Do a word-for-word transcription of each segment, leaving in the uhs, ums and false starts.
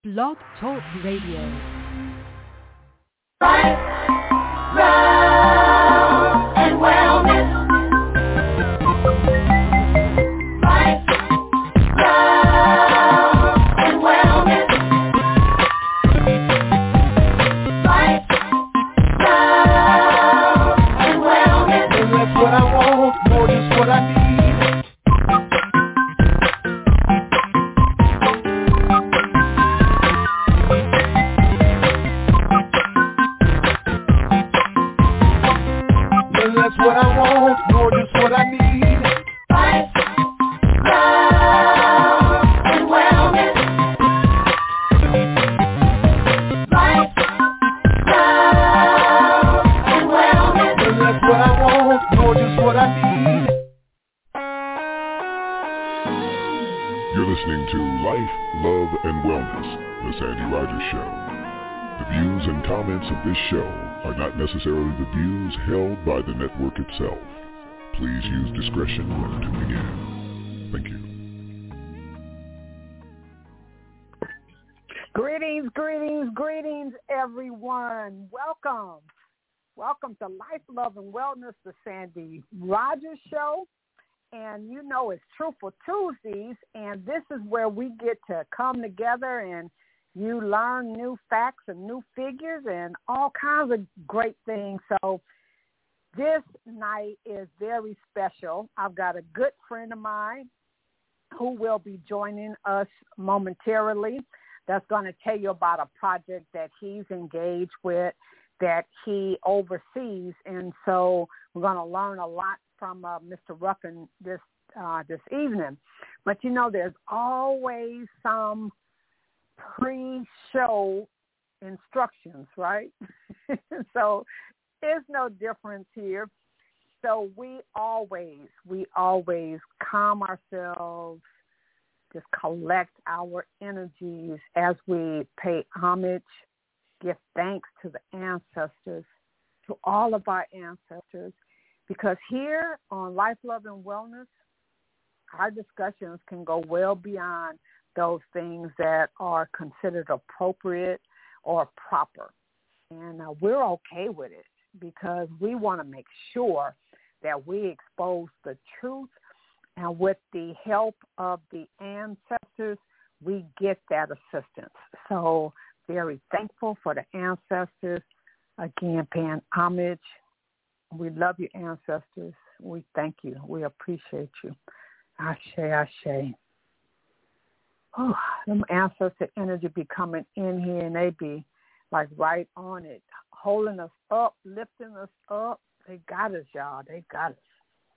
Blog Talk Radio. Life, love, and wellness. Life, love, and wellness. Life, love, and wellness. And that's what I want, more just what I need. That's what I want, more just what I need. Life, love, and wellness. Life, love, and wellness. And that's what I want, more just what I need. You're listening to Life, Love, and Wellness, The Sandy Rogers Show. The views and comments of this show are not necessarily the views held by the network itself. Please use discretion when tuning in. Thank you. Greetings, greetings, greetings, everyone. Welcome. Welcome to Life, Love, and Wellness, the Sandy Rogers Show. And you know it's Truthful Tuesdays, and this is where we get to come together and you learn new facts and new figures and all kinds of great things. So this night is very special. I've got a good friend of mine who will be joining us momentarily that's going to tell you about a project that he's engaged with that he oversees. And so we're going to learn a lot from uh, Mister Ruckin this, uh, this evening. But, you know, there's always some pre-show instructions, right? So there's no difference here. So we always, we always calm ourselves, just collect our energies as we pay homage, give thanks to the ancestors, to all of our ancestors, because here on Life, Love, and Wellness, our discussions can go well beyond those things that are considered appropriate or proper. And uh, we're okay with it because we want to make sure that we expose the truth, and with the help of the ancestors, we get that assistance. So very thankful for the ancestors. Again, paying homage. We love you, ancestors. We thank you. We appreciate you. Ashe, ashe. Oh, them ancestor energy be coming in here, and they be like right on it, holding us up, lifting us up. They got us, y'all. They got us.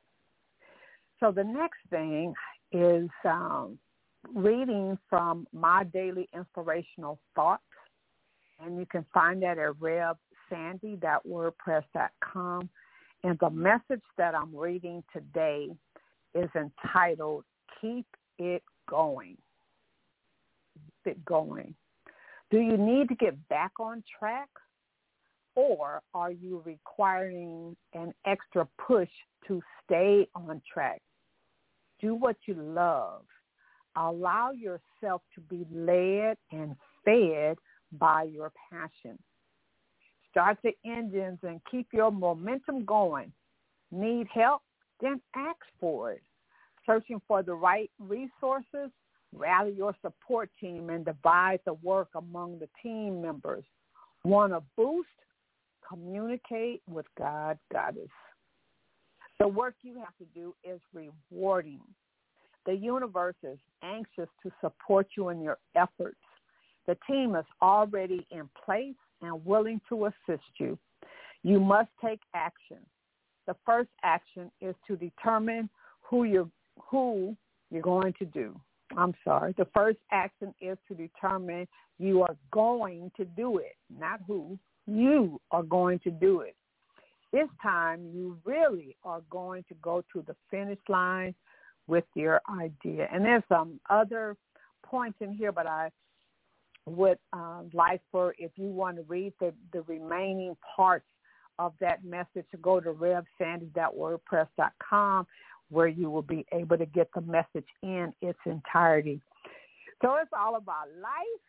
So the next thing is um, reading from My Daily Inspirational Thoughts, and you can find that at rev sandy dot wordpress dot com. And the message that I'm reading today is entitled, Keep It Going. It going. Do you need to get back on track, or are you requiring an extra push to stay on track? Do what you love. Allow yourself to be led and fed by your passion. Start the engines and keep your momentum going. Need help? Then ask for it. Searching for the right resources? Rally your support team and divide the work among the team members. Want to boost? Communicate with God, Goddess. The work you have to do is rewarding. The universe is anxious to support you in your efforts. The team is already in place and willing to assist you. You must take action. The first action is to determine who you're, who you're going to do. I'm sorry. The first action is to determine you are going to do it, not who. You are going to do it. This time, you really are going to go to the finish line with your idea. And there's some other points in here, but I would uh, like for, if you want to read the, the remaining parts of that message, to go to rev sandy dot wordpress dot com, where you will be able to get the message in its entirety. So it's all about life,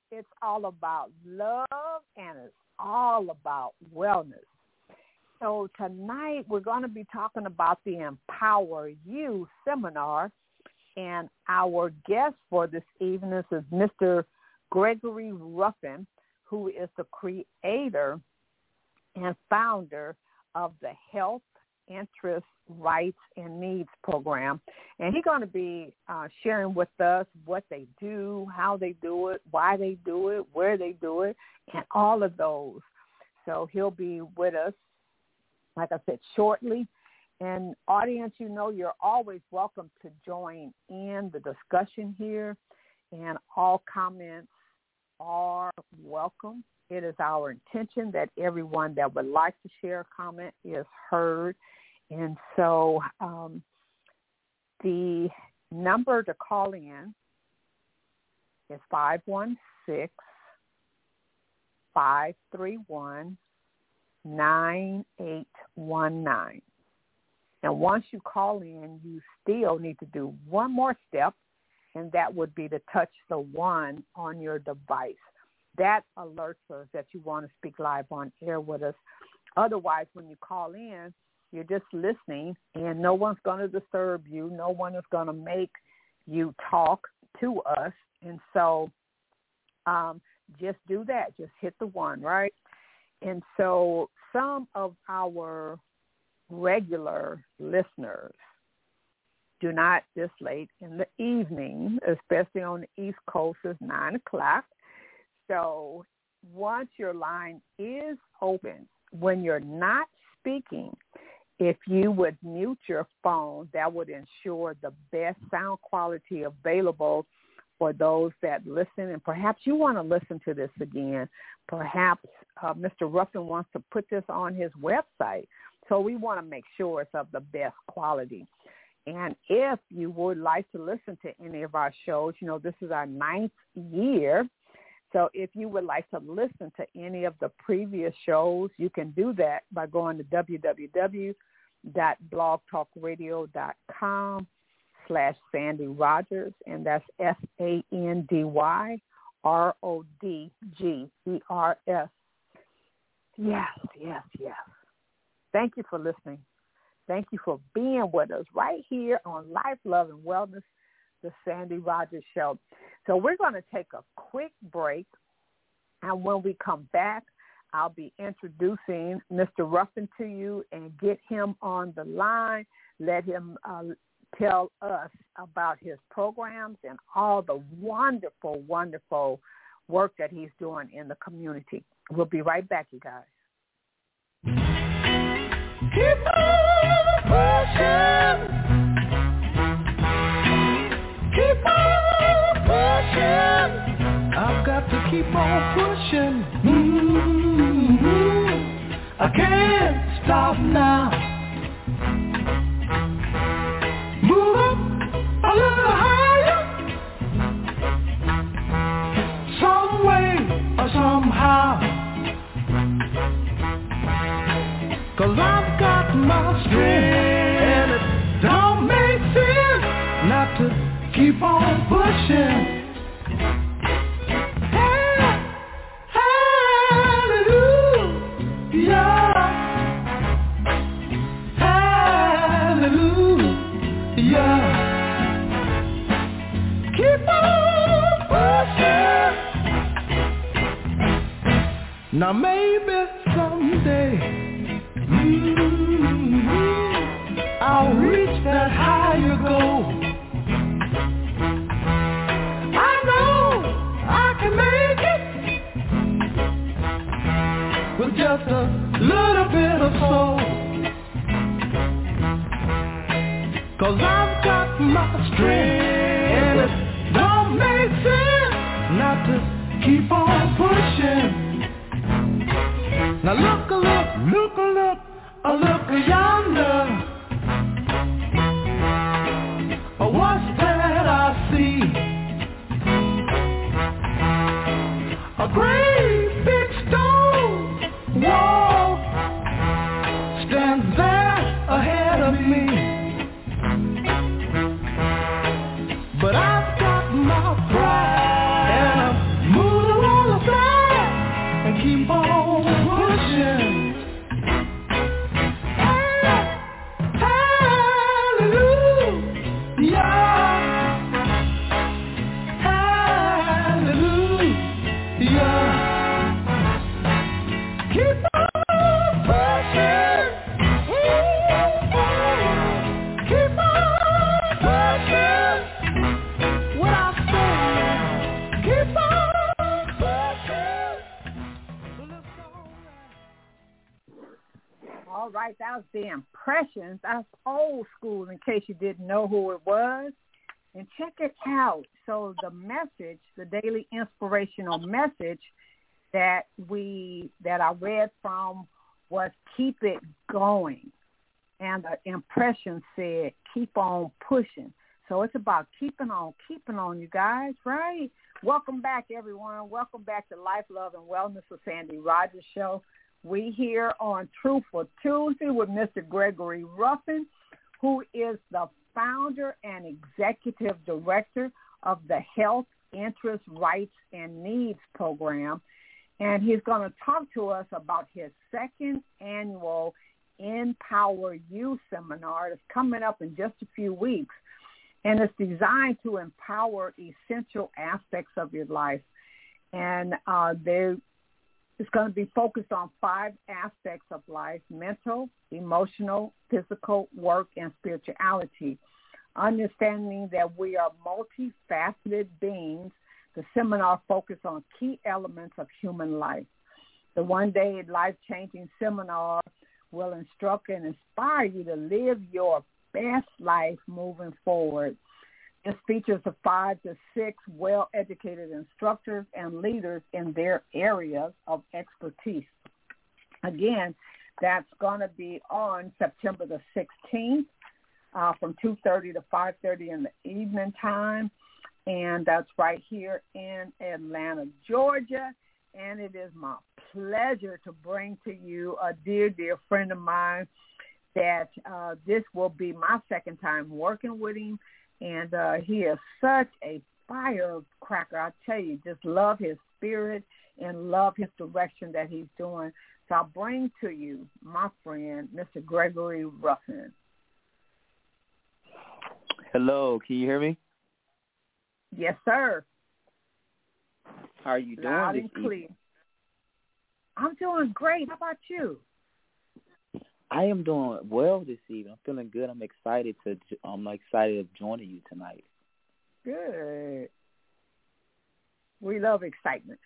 it's all about love, and it's all about wellness. So tonight we're going to be talking about the Empower You seminar, and our guest for this evening is Mister Gregory Ruffin, who is the creator and founder of the Health, Interests, Rights, and Needs program. And he's going to be uh, sharing with us what they do, how they do it, why they do it, where they do it, and all of those. So he'll be with us, like I said, shortly. And audience, you know, you're always welcome to join in the discussion here, and all comments are welcome. It is our intention that everyone that would like to share a comment is heard. And so um, the number to call in is five one six, five three one, nine eight one nine. And once you call in, you still need to do one more step, and that would be to touch the one on your device. That alerts us that you want to speak live on air with us. Otherwise, when you call in, you're just listening, and no one's going to disturb you. No one is going to make you talk to us. And so um, just do that. Just hit the one, right? And so some of our regular listeners do not this late in the evening, especially on the East Coast, it's nine o'clock. So once your line is open, when you're not speaking, if you would mute your phone, that would ensure the best sound quality available for those that listen. And perhaps you want to listen to this again. Perhaps uh, Mister Ruffin wants to put this on his website. So we want to make sure it's of the best quality. And if you would like to listen to any of our shows, you know, this is our ninth year. So if you would like to listen to any of the previous shows, you can do that by going to www.blogtalkradio.com slash Sandy Rogers, and that's S A N D Y R O D G E R S. Yes, yes, yes. Thank you for listening. Thank you for being with us right here on Life, Love, and Wellness, the Sandy Rogers Show. So we're going to take a quick break, and when we come back, I'll be introducing Mister Ruffin to you and get him on the line, let him uh, tell us about his programs and all the wonderful, wonderful work that he's doing in the community. We'll be right back, you guys. Keep on pushing. Keep on pushing. I've got to keep on pushing. Mm-hmm. I can't stop now. Move up a little higher. Some way or somehow. 'Cause I've got my strength, and it don't make sense not to keep on pushing. Hey, hallelujah, hallelujah. Keep on pushing. Now maybe someday Mm-hmm. I'll reach that higher goal. I know I can make it with just a little bit of soul. 'Cause I've got my strength, and it don't make sense not to keep on pushing. Now look a look, look a look, a look yonder. What's that I see? A great big stone wall stands there ahead of me. But I've got my pride, and I'm moving keep on pushing. All right, that was the Impressions. That's old school in case you didn't know who it was. And check it out. So the message, the daily inspirational message that we that I read from was keep it going. And the Impression said keep on pushing. So it's about keeping on, keeping on, you guys, right? Welcome back, everyone. Welcome back to Life, Love, and Wellness with Sandy Rogers Show. We here on Truthful Tuesday with Mister Gregory Ruffin, who is the founder and executive director of the Health, Interest, Rights, and Needs program. And he's going to talk to us about his second annual Empower You seminar that's coming up in just a few weeks. And it's designed to empower essential aspects of your life. And uh, they It's going to be focused on five aspects of life: mental, emotional, physical, work, and spirituality. Understanding that we are multifaceted beings, the seminar focuses on key elements of human life. The one-day life-changing seminar will instruct and inspire you to live your best life moving forward. This features the five to six well-educated instructors and leaders in their areas of expertise. Again, that's going to be on September the sixteenth uh, from two thirty to five thirty in the evening time, and that's right here in Atlanta, Georgia. And it is my pleasure to bring to you a dear, dear friend of mine that uh, this will be my second time working with him. And uh, he is such a firecracker. I tell you, just love his spirit and love his direction that he's doing. So I'll bring to you my friend, Mister Gregory Ruffin. Hello, can you hear me? Yes, sir. How are you doing Loud this and clear. evening? I'm doing great. How about you? I am doing well this evening. I'm feeling good. I'm excited to. I'm excited of joining you tonight. Good. We love excitement.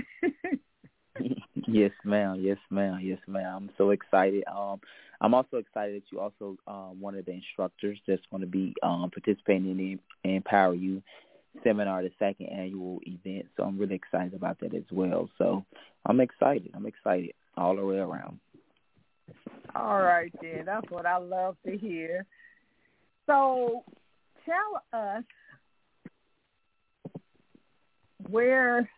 Yes, ma'am. Yes, ma'am. Yes, ma'am. I'm so excited. Um, I'm also excited that you also um, one of the instructors that's going to be um, participating in the Empower You seminar, the second annual event. So I'm really excited about that as well. So I'm excited. I'm excited all the way around. All right, then. That's what I love to hear. So tell us where,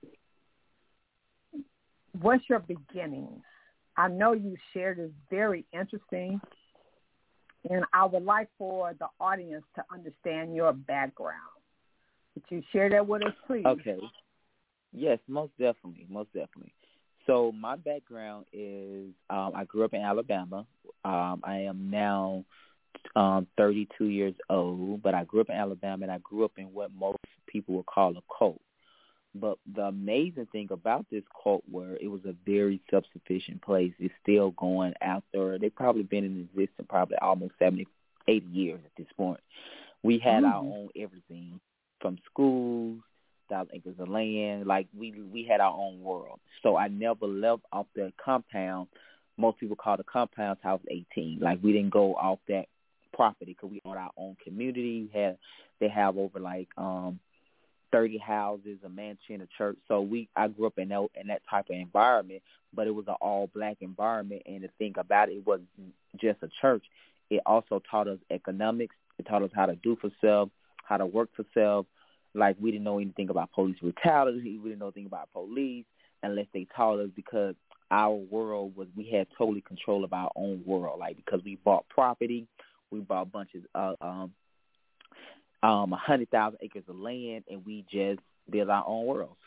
what's your beginnings? I know you shared is very interesting, and I would like for the audience to understand your background. Could you share that with us, please? Okay. Yes, most definitely, most definitely. So my background is um, I grew up in Alabama. Um, I am now um, thirty-two years old, but I grew up in Alabama, and I grew up in what most people would call a cult. But the amazing thing about this cult were it was a very self-sufficient place. It's still going out there. They've probably been in existence probably almost seventy, eighty years at this point. We had mm-hmm. our own everything, from schools, thousand acres of land. Like, we we had our own world. So I never left off the compound. Most people call the compound House eighteen. Like, we didn't go off that property because we own our own community. We had, they have over, like, um, thirty houses, a mansion, a church. So we, I grew up in that, in that type of environment, but it was an all-black environment. And the thing about it, it wasn't just a church. It also taught us economics. It taught us how to do for self, how to work for self. Like, we didn't know anything about police brutality. We didn't know anything about police unless they taught us, because our world was, we had totally control of our own world. Like, because we bought property, we bought bunches of, um, um, one hundred thousand acres of land, and we just built our own world.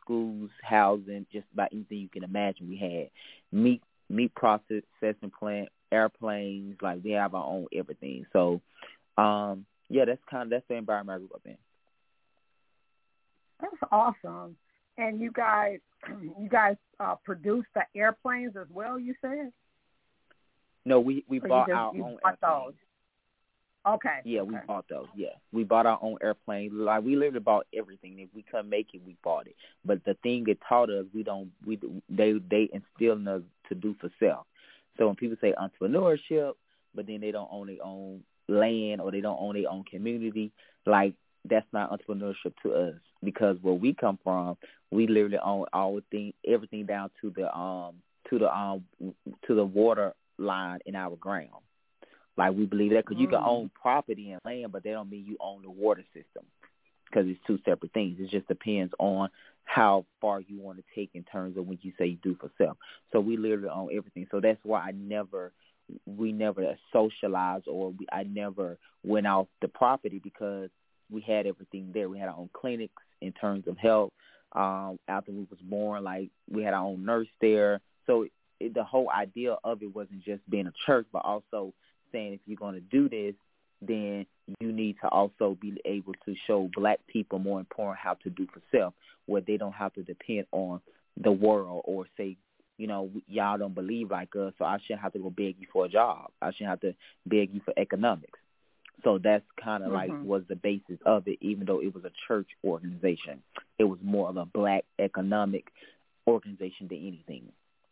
schools, housing, just about anything you can imagine. We had meat, meat processing plant, airplanes, like we have our own everything. So, um, yeah, that's kind of, that's the environment I grew up in. That's awesome. And you guys, you guys uh, produce the airplanes as well, you said? No, we, we or bought just, our own bought airplanes. Those? Okay. Yeah, okay. we bought those. Yeah, we bought our own airplane. Like we literally bought everything. If we couldn't make it, we bought it. But the thing it taught us, we don't. We they they instilled in us to do for self. So when people say entrepreneurship, but then they don't own their own land or they don't own their own community, like that's not entrepreneurship to us. Because where we come from, we literally own all thing, everything down to the um to the um to the water line in our ground. Like, we believe that because mm. you can own property and land, but that don't mean you own the water system because it's two separate things. It just depends on how far you want to take in terms of when you say you do for self. So we literally own everything. So that's why I never, we never socialized or we, I never went off the property because we had everything there. We had our own clinics in terms of health. Um, after we was born, like, we had our own nurse there. So it, the whole idea of it wasn't just being a church, but also saying if you're going to do this, then you need to also be able to show black people, more important, how to do for self, where they don't have to depend on the world or say, you know, y'all don't believe like us, so I shouldn't have to go beg you for a job. I shouldn't have to beg you for economics. So that's kind of mm-hmm. like was the basis of it, even though it was a church organization. It was more of a black economic organization than anything.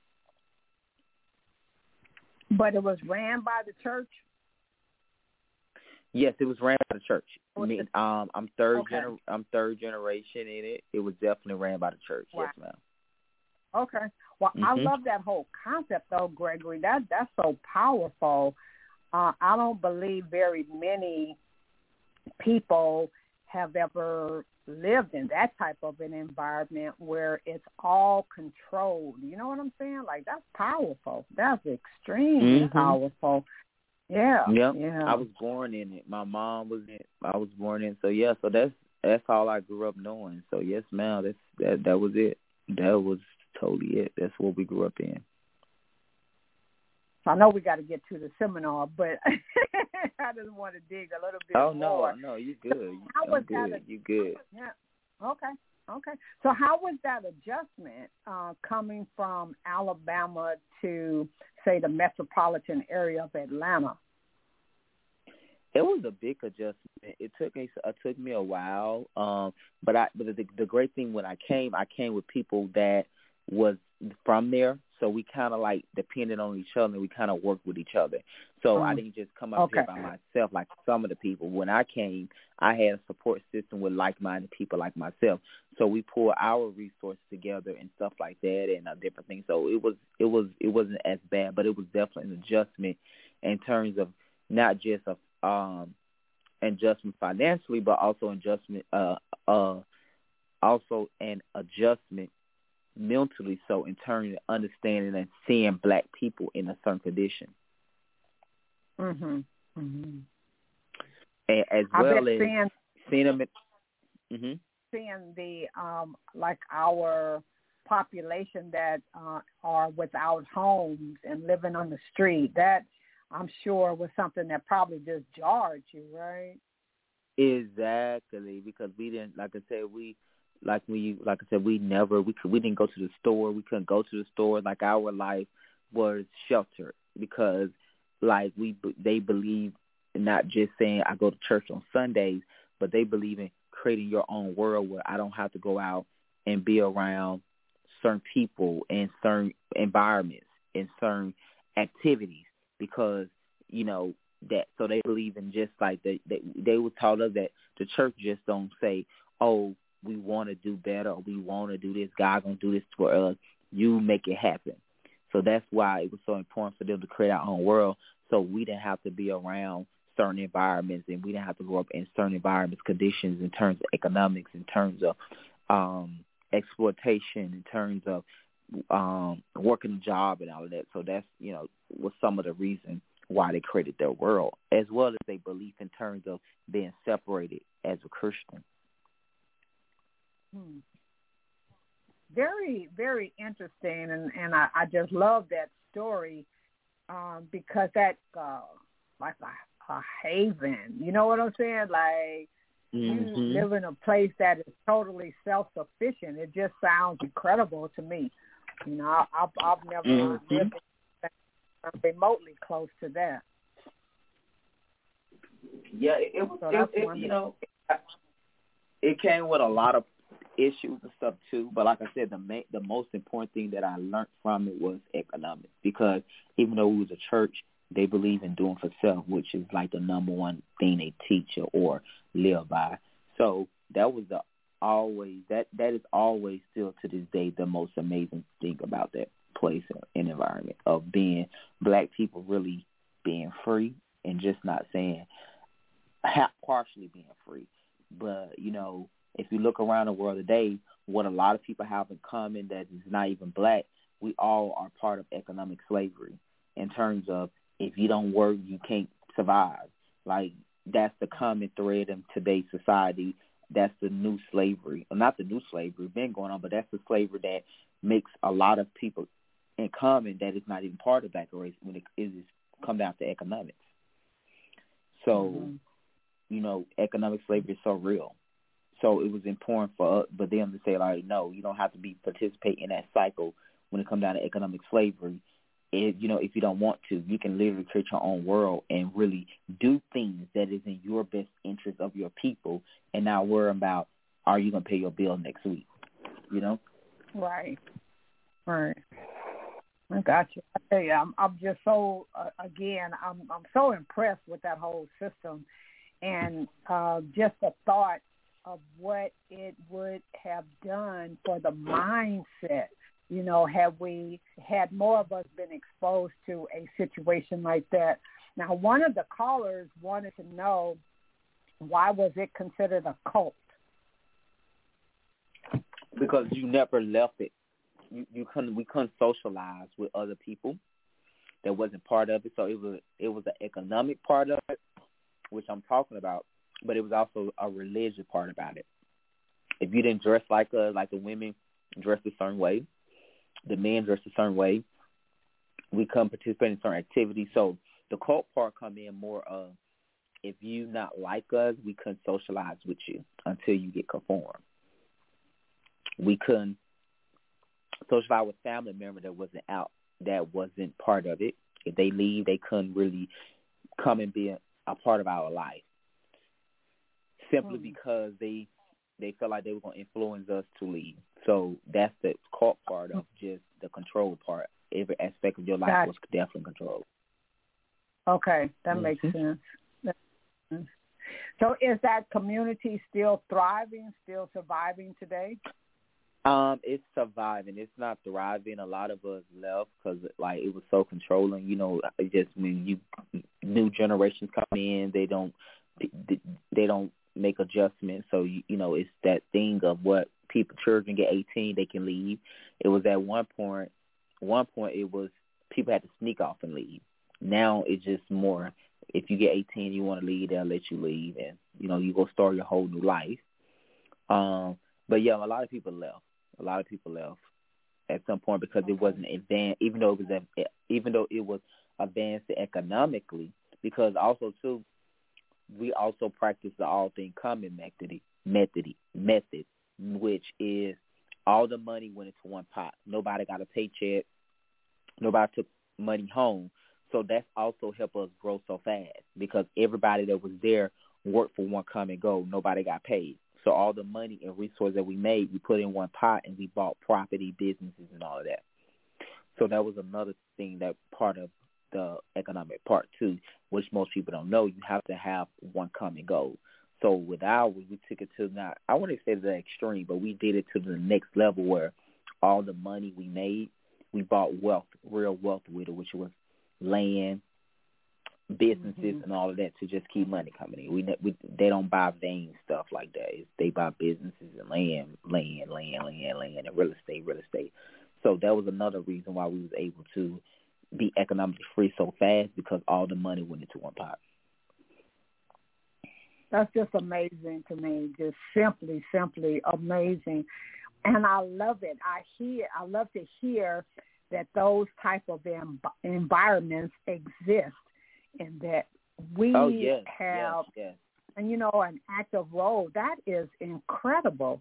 But it was ran by the church? Yes, it was ran by the church. Was Me, it? um, I'm third Okay. gener- I'm third generation in it. It was definitely ran by the church. Wow. Yes, ma'am. Okay. Well, mm-hmm. I love that whole concept, though, Gregory. That That's so powerful. Uh, I don't believe very many people have ever lived in that type of an environment where it's all controlled. You know what I'm saying? Like, that's powerful. That's extremely mm-hmm. powerful. Yeah. Yep. Yeah. I was born in it. My mom was in it. I was born in it. So, yeah, so that's that's all I grew up knowing. So, yes, ma'am, that's, that, that was it. That was totally it. That's what we grew up in. I know we got to get to the seminar, but I just want to dig a little bit oh, more. Oh, no, no, you good. How was good. That a, you good. Yeah. Okay. Okay. So how was that adjustment uh, coming from Alabama to, say, the metropolitan area of Atlanta? It was a big adjustment. It took me, it took me a while, um, but I. But the, the great thing when I came, I came with people that was from there, so we kind of like depended on each other, and we kind of worked with each other. So mm. I didn't just come up okay. here by myself like some of the people. When I came, I had a support system with like-minded people like myself. So we pulled our resources together and stuff like that, and uh, different things. So it was, it was, it wasn't as bad, but it was definitely an adjustment in terms of not just a um, adjustment financially, but also adjustment, uh, uh, also an adjustment mentally, so in terms of understanding and seeing black people in a certain condition. Mm-hmm. Mm-hmm. And as well as seeing, seeing them, mm-hmm. seeing the um, like our population that uh, are without homes and living on the street. That I'm sure was something that probably just jarred you, right? Exactly, because we didn't, like I said, we. Like we, like I said, we never, we could, we didn't go to the store. We couldn't go to the store. Like our life was sheltered because, like we, they believe in not just saying I go to church on Sundays, but they believe in creating your own world where I don't have to go out and be around certain people and certain environments and certain activities because you know that. So they believe in just like they, they, they were taught us that the church just don't say, oh, we want to do better, or we want to do this, God going to do this for us, you make it happen. So that's why it was so important for them to create our own world so we didn't have to be around certain environments and we didn't have to grow up in certain environments, conditions in terms of economics, in terms of um, exploitation, in terms of um, working a job and all of that. So that's, you know, was some of the reason why they created their world, as well as their belief in terms of being separated as a Christian. Hmm. very, very interesting, and, and I, I just love that story um, because that, uh, like a, a haven, you know what I'm saying? Like, Mm-hmm. you live in a place that is totally self-sufficient. It just sounds incredible to me. You know, I, I've, I've never Mm-hmm. lived remotely close to that. Yeah, it, it was, So it, that's it, wonderful. you know, it came with a lot of issues and stuff too. But like I said, the main, the most important thing that I learned from it was economics, because even though we was a church, they believe in doing for self, which is like the number one thing they teach you or live by. So that was the always that that is always still to this day the most amazing thing about that place and environment of being black people really being free and just not saying half partially being free. But you know, if you look around the world today, what a lot of people have in common that is not even black, we all are part of economic slavery in terms of if you don't work, you can't survive. Like, that's the common thread in today's society. That's the new slavery. Well, not the new slavery, been going on, but that's the slavery that makes a lot of people in common that is not even part of black race when it is come down to economics. So, mm-hmm. you know, economic slavery is so real. So it was important for us, but them to say, like, no, you don't have to be participating in that cycle when it comes down to economic slavery. It, you know, if you don't want to, you can literally create your own world and really do things that is in your best interest of your people and not worry about, are you going to pay your bill next week, you know? Right, right. I got you. I tell you, I'm, I'm just so, uh, again, I'm, I'm so impressed with that whole system and uh, just the thought of what it would have done for the mindset. You know, have we had more of us been exposed to a situation like that? Now, one of the callers wanted to know, why was it considered a cult? Because you never left it. You, you couldn't. We couldn't socialize with other people that wasn't part of it. So it was it was an economic part of it, which I'm talking about, but it was also a religious part about it. If you didn't dress like us, like the women dressed a certain way, the men dressed a certain way, we couldn't participate in certain activities. So the cult part come in more of, if you not like us, we couldn't socialize with you until you get conformed. We couldn't socialize with family members that wasn't out, that wasn't part of it. If they leave, they couldn't really come and be a, a part of our life, simply mm. because they they felt like they were going to influence us to leave. So that's the cult part of just the control part. Every aspect of your life gotcha. Was definitely controlled. Okay, that mm-hmm. makes sense. That makes sense. So is that community still thriving, still surviving today? Um, it's surviving. It's not thriving. A lot of us left because, like, it was so controlling. You know, just when you new generations come in, they don't they don't make adjustments. So you, you know, it's that thing of what people children get eighteen, they can leave. It was at one point. One point, it was people had to sneak off and leave. Now it's just more. If you get eighteen, you want to leave, they'll let you leave, and you know you go start your whole new life. Um, but yeah, a lot of people left. A lot of people left at some point because it wasn't advanced, even though it was even though it was advanced economically. Because also too, we also practice the all thing common method, method, method, which is all the money went into one pot. Nobody got a paycheck. Nobody took money home. So that's also helped us grow so fast because everybody that was there worked for one common goal. Nobody got paid. So all the money and resources that we made, we put in one pot and we bought property, businesses, and all of that. So that was another thing, that part of the economic part too, which most people don't know. You have to have one common goal. So with ours, we took it to not, I wouldn't say the extreme, but we did it to the next level where all the money we made, we bought wealth, real wealth with it, which was land, businesses, mm-hmm. and all of that to just keep money coming in. We, we they don't buy vain stuff like that. It's, they buy businesses and land, land, land, land, land, and real estate, real estate. So that was another reason why we was able to be economically free so fast, because all the money went into one pot. That's just amazing to me. Just simply, simply amazing. and I love it. I hear, I love to hear that those type of em- environments exist, and that we oh, yes, have, yes, yes. and you know, an active role. That is incredible.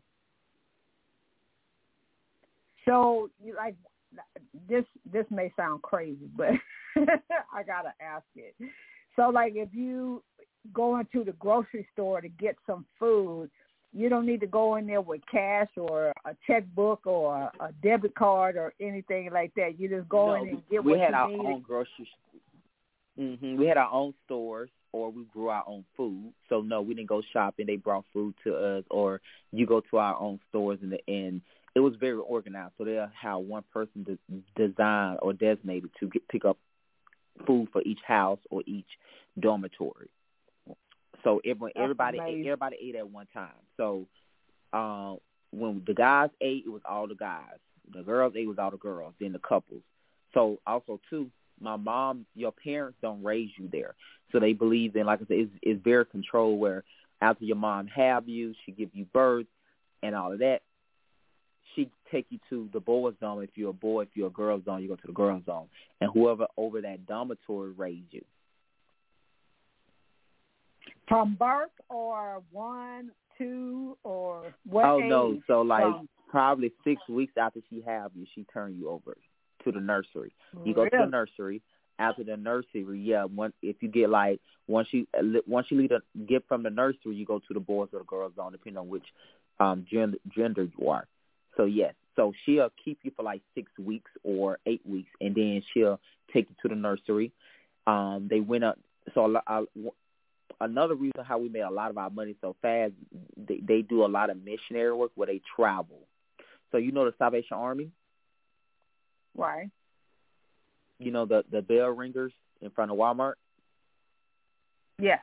So, you like this? This may sound crazy, but I gotta ask it. So, like, if you go into the grocery store to get some food, you don't need to go in there with cash or a checkbook or a debit card or anything like that. You just go no, in and get we what had you our need. own grocery. Mm-hmm. We had our own stores, or we grew our own food. So no, we didn't go shopping. They brought food to us, or you go to our own stores, and and it was very organized. So they'll have one person de- designed or designated to get, pick up food for each house or each dormitory. So everyone, That's everybody, amazing. everybody ate at one time. So uh, when the guys ate, it was all the guys. The girls ate was all the girls. Then the couples. So also too, my mom, your parents don't raise you there. So they believe in, like I said, it's, it's very controlled. Where after your mom have you, she give you birth and all of that. She take you to the boys' zone. If you're a boy, if you're a girl's zone, you go to the girls' zone. And whoever over that dormitory raised you. From birth or one, two, or what Oh, age? no. So, like, From, probably six weeks after she have you, she turn you over to the nursery. You go to really? the nursery. After the nursery, yeah, one, if you get, like, once you once you leave the, get from the nursery, you go to the boys or the girls' zone, depending on which um, gender, gender you are. So, yes. So, she'll keep you for, like, six weeks or eight weeks, and then she'll take you to the nursery. Um, they went up. So, I, another reason how we made a lot of our money so fast, they, they do a lot of missionary work where they travel. So, you know the Salvation Army? Right. You know the, the bell ringers in front of Walmart? Yeah.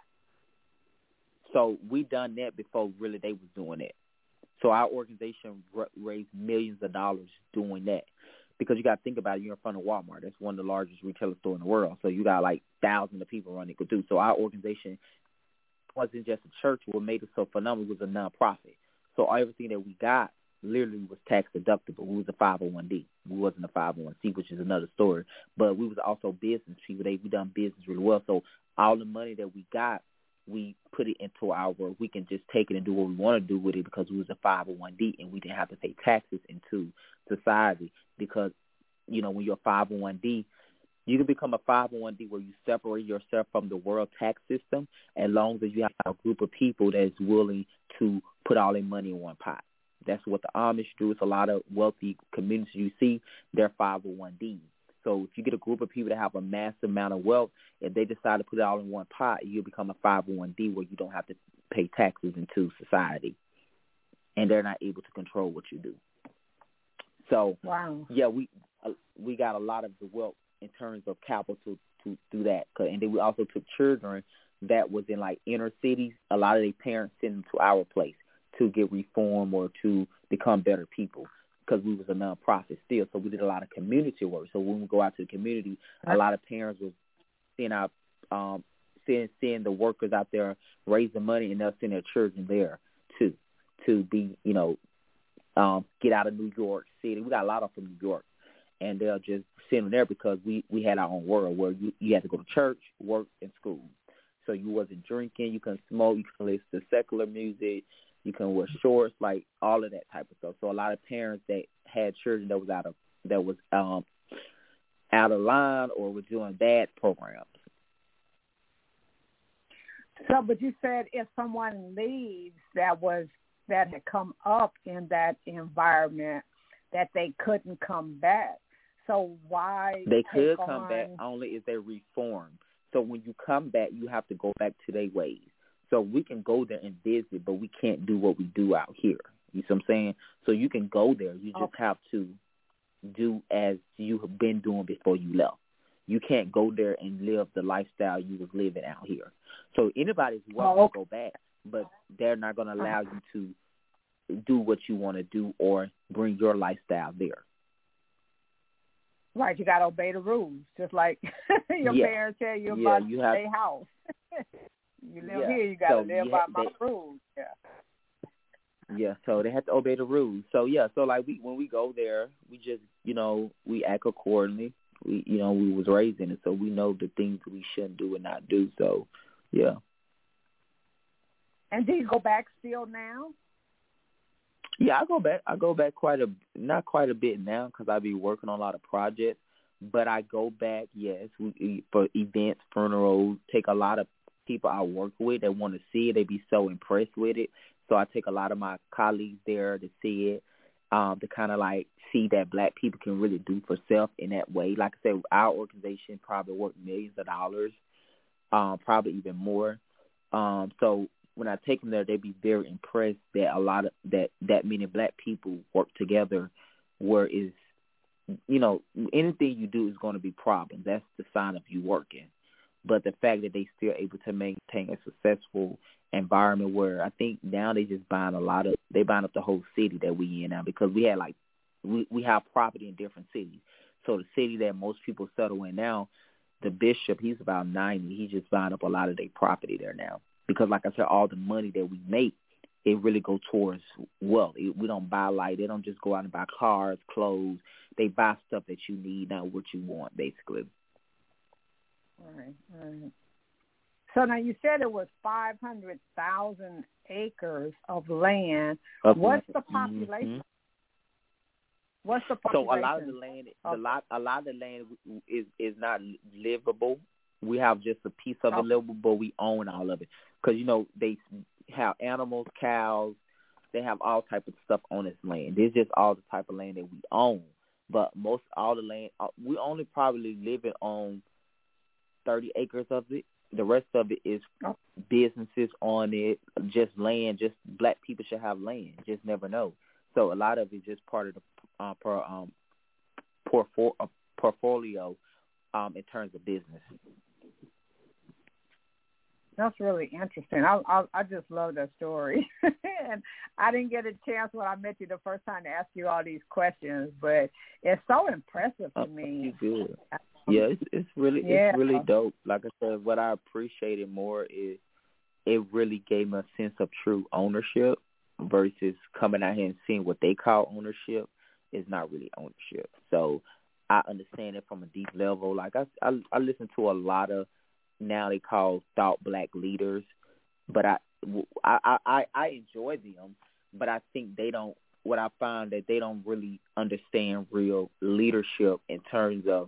So, we done that before really they was doing it. So, our organization r- raised millions of dollars doing that. Because you got to think about it, you're in front of Walmart. That's one of the largest retailer stores in the world. So, you got like thousands of people running it too. So, our organization wasn't just a church. What made it so phenomenal was a nonprofit. So everything that we got literally was tax deductible. We was a five oh one d. We wasn't a five oh one c, which is another story. But we was also business people. They we done business really well. So all the money that we got, we put it into our work. We can just take it and do what we want to do with it because we was a five oh one d and we didn't have to pay taxes into society. Because you know when you're a five oh one d, you can become a five oh one d where you separate yourself from the world tax system as long as you have a group of people that's willing to put all their money in one pot. That's what the Amish do. It's a lot of wealthy communities you see, they're five oh one d. So if you get a group of people that have a massive amount of wealth, if they decide to put it all in one pot, you'll become a five oh one d where you don't have to pay taxes into society. And they're not able to control what you do. So, wow. yeah, we uh, we got a lot of the wealth in terms of capital to, to do that. And then we also took children that was in, like, inner cities. A lot of their parents sent them to our place to get reform or to become better people because we was a nonprofit still. So we did a lot of community work. So when we go out to the community, a lot of parents was seeing our, um, seeing, seeing the workers out there raising money, and they'll send their children there, too, to be, you know, um, get out of New York City. We got a lot of them from New York. And they'll just send them there because we, we had our own world where you, you had to go to church, work, and school. So you wasn't drinking, you couldn't smoke, you couldn't listen to secular music, you couldn't wear shorts, like all of that type of stuff. So a lot of parents that had children that was out of that was um out of line or was doing bad programs. So, but you said if someone leaves that was that had come up in that environment, that they couldn't come back. So why they could take come on... back only if they reform. So when you come back, you have to go back to their ways. So we can go there and visit, but we can't do what we do out here. You see what I'm saying? So you can go there. You just okay. have to do as you have been doing before you left. You can't go there and live the lifestyle you was living out here. So anybody's welcome oh, okay. to go back, but they're not going to allow you to do what you want to do or bring your lifestyle there. Right, you got to obey the rules, just like your yeah. parents tell you yeah, about you have, their house. You live yeah. here, you got to so live you by ha- my they, rules. Yeah. Yeah, so they have to obey the rules. So yeah, so like we when we go there, we just you know we act accordingly. We you know we was raised in it, so we know the things we shouldn't do and not do. So yeah. And do you go back still now? Yeah, I go back. I go back quite a not quite a bit now because I be working on a lot of projects. But I go back, yes, we, for events, funerals. Take a lot of people I work with that want to see it. They be so impressed with it. So I take a lot of my colleagues there to see it, um, to kind of like see that black people can really do for self in that way. Like I said, our organization probably worth millions of dollars, um, probably even more. Um, so when I take them there, they be very impressed that a lot of that that many black people work together, where is, you know, anything you do is going to be problems. That's the sign of you working. But the fact that they still able to maintain a successful environment where I think now they just buying a lot of, they buying up the whole city that we in now because we had like, we, we have property in different cities. So the city that most people settle in now, the bishop, he's about ninety. He's just buying up a lot of their property there now. Because like I said, all the money that we make, it really go towards wealth. It, we don't buy like, they don't just go out and buy cars, clothes. They buy stuff that you need, not what you want, basically. All right, all right. So now you said it was five hundred thousand acres of land. Of What's land. the population? Mm-hmm. What's the population? So a lot of the land, a lot, a lot of the land is is not livable. We have just a piece of okay. it livable, but we own all of it because you know they have animals, cows. They have all type of stuff on this land. This is just all the type of land that we own. But most all the land, we only probably living on thirty acres of it. The rest of it is businesses on it, just land. Just black people should have land. Just never know. So a lot of it is just part of the uh, per, um, portfolio, uh, portfolio um, in terms of business. That's really interesting. I, I I just love that story, and I didn't get a chance when I met you the first time to ask you all these questions, but it's so impressive to Oh, me. you good. Yeah, it's it's really yeah. it's really dope. Like I said, what I appreciated more is it really gave me a sense of true ownership versus coming out here and seeing what they call ownership is not really ownership. So I understand it from a deep level. Like I I, I listen to a lot of now they call thought black leaders, but I, I, I, I enjoy them, but I think they don't, what I find that they don't really understand real leadership in terms of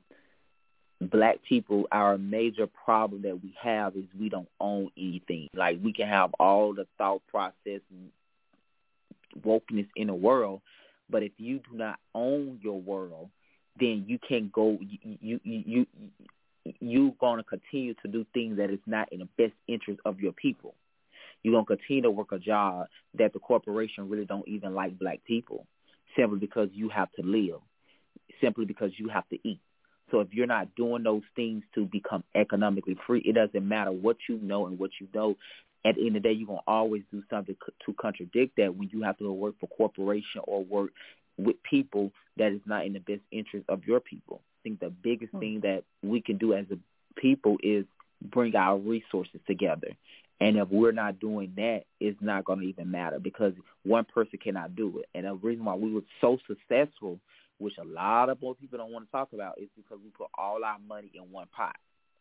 black people. Our major problem that we have is we don't own anything. Like we can have all the thought process and wokeness in the world, but if you do not own your world, then you can't go, you, you, you, you you're going to continue to do things that is not in the best interest of your people. You're going to continue to work a job that the corporation really don't even like black people simply because you have to live, simply because you have to eat. So if you're not doing those things to become economically free, it doesn't matter what you know and what you know. At the end of the day, you're going to always do something to contradict that when you have to go work for corporation or work with people that is not in the best interest of your people. I think the biggest thing that we can do as a people is bring our resources together. And if we're not doing that, it's not going to even matter because one person cannot do it. And the reason why we were so successful, which a lot of more people don't want to talk about, is because we put all our money in one pot.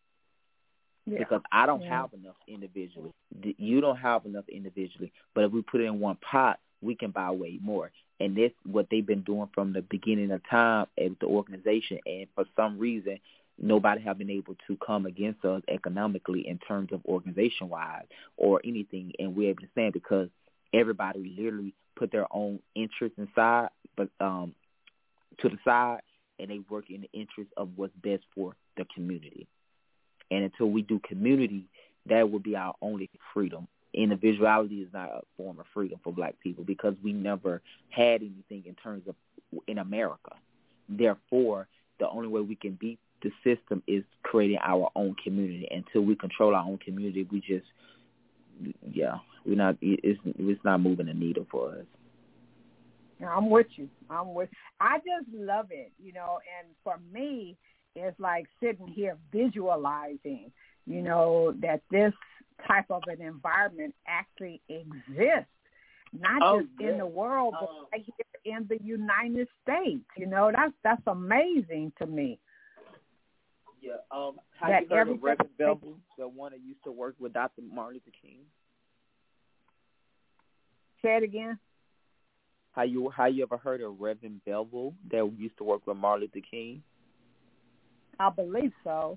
Yeah. Because I don't yeah. have enough individually. You don't have enough individually. But if we put it in one pot, we can buy way more. And that's what they've been doing from the beginning of time at the organization. And for some reason, nobody have been able to come against us economically in terms of organization-wise or anything. And we're able to stand because everybody literally put their own interests inside, but um, to the side, and they work in the interest of what's best for the community. And until we do community, that will be our only freedom. Individuality is not a form of freedom for black people because we never had anything in terms of in America. Therefore, the only way we can beat the system is creating our own community. Until we control our own community, we just, yeah, we're not. It's it's not moving the needle for us. I'm with you. I'm with. I just love it, you know. And for me, it's like sitting here visualizing, you know, that this type of an environment actually exists. not Oh, just yeah. in the world, but Um, right here in the United States. You know, that's that's amazing to me. Yeah. Um, have That you heard every of Reverend Bevel, the one that used to work with Doctor Martin Luther King? Say it again. How you how you ever heard of Reverend Bevel that used to work with Martin Luther King? I believe so.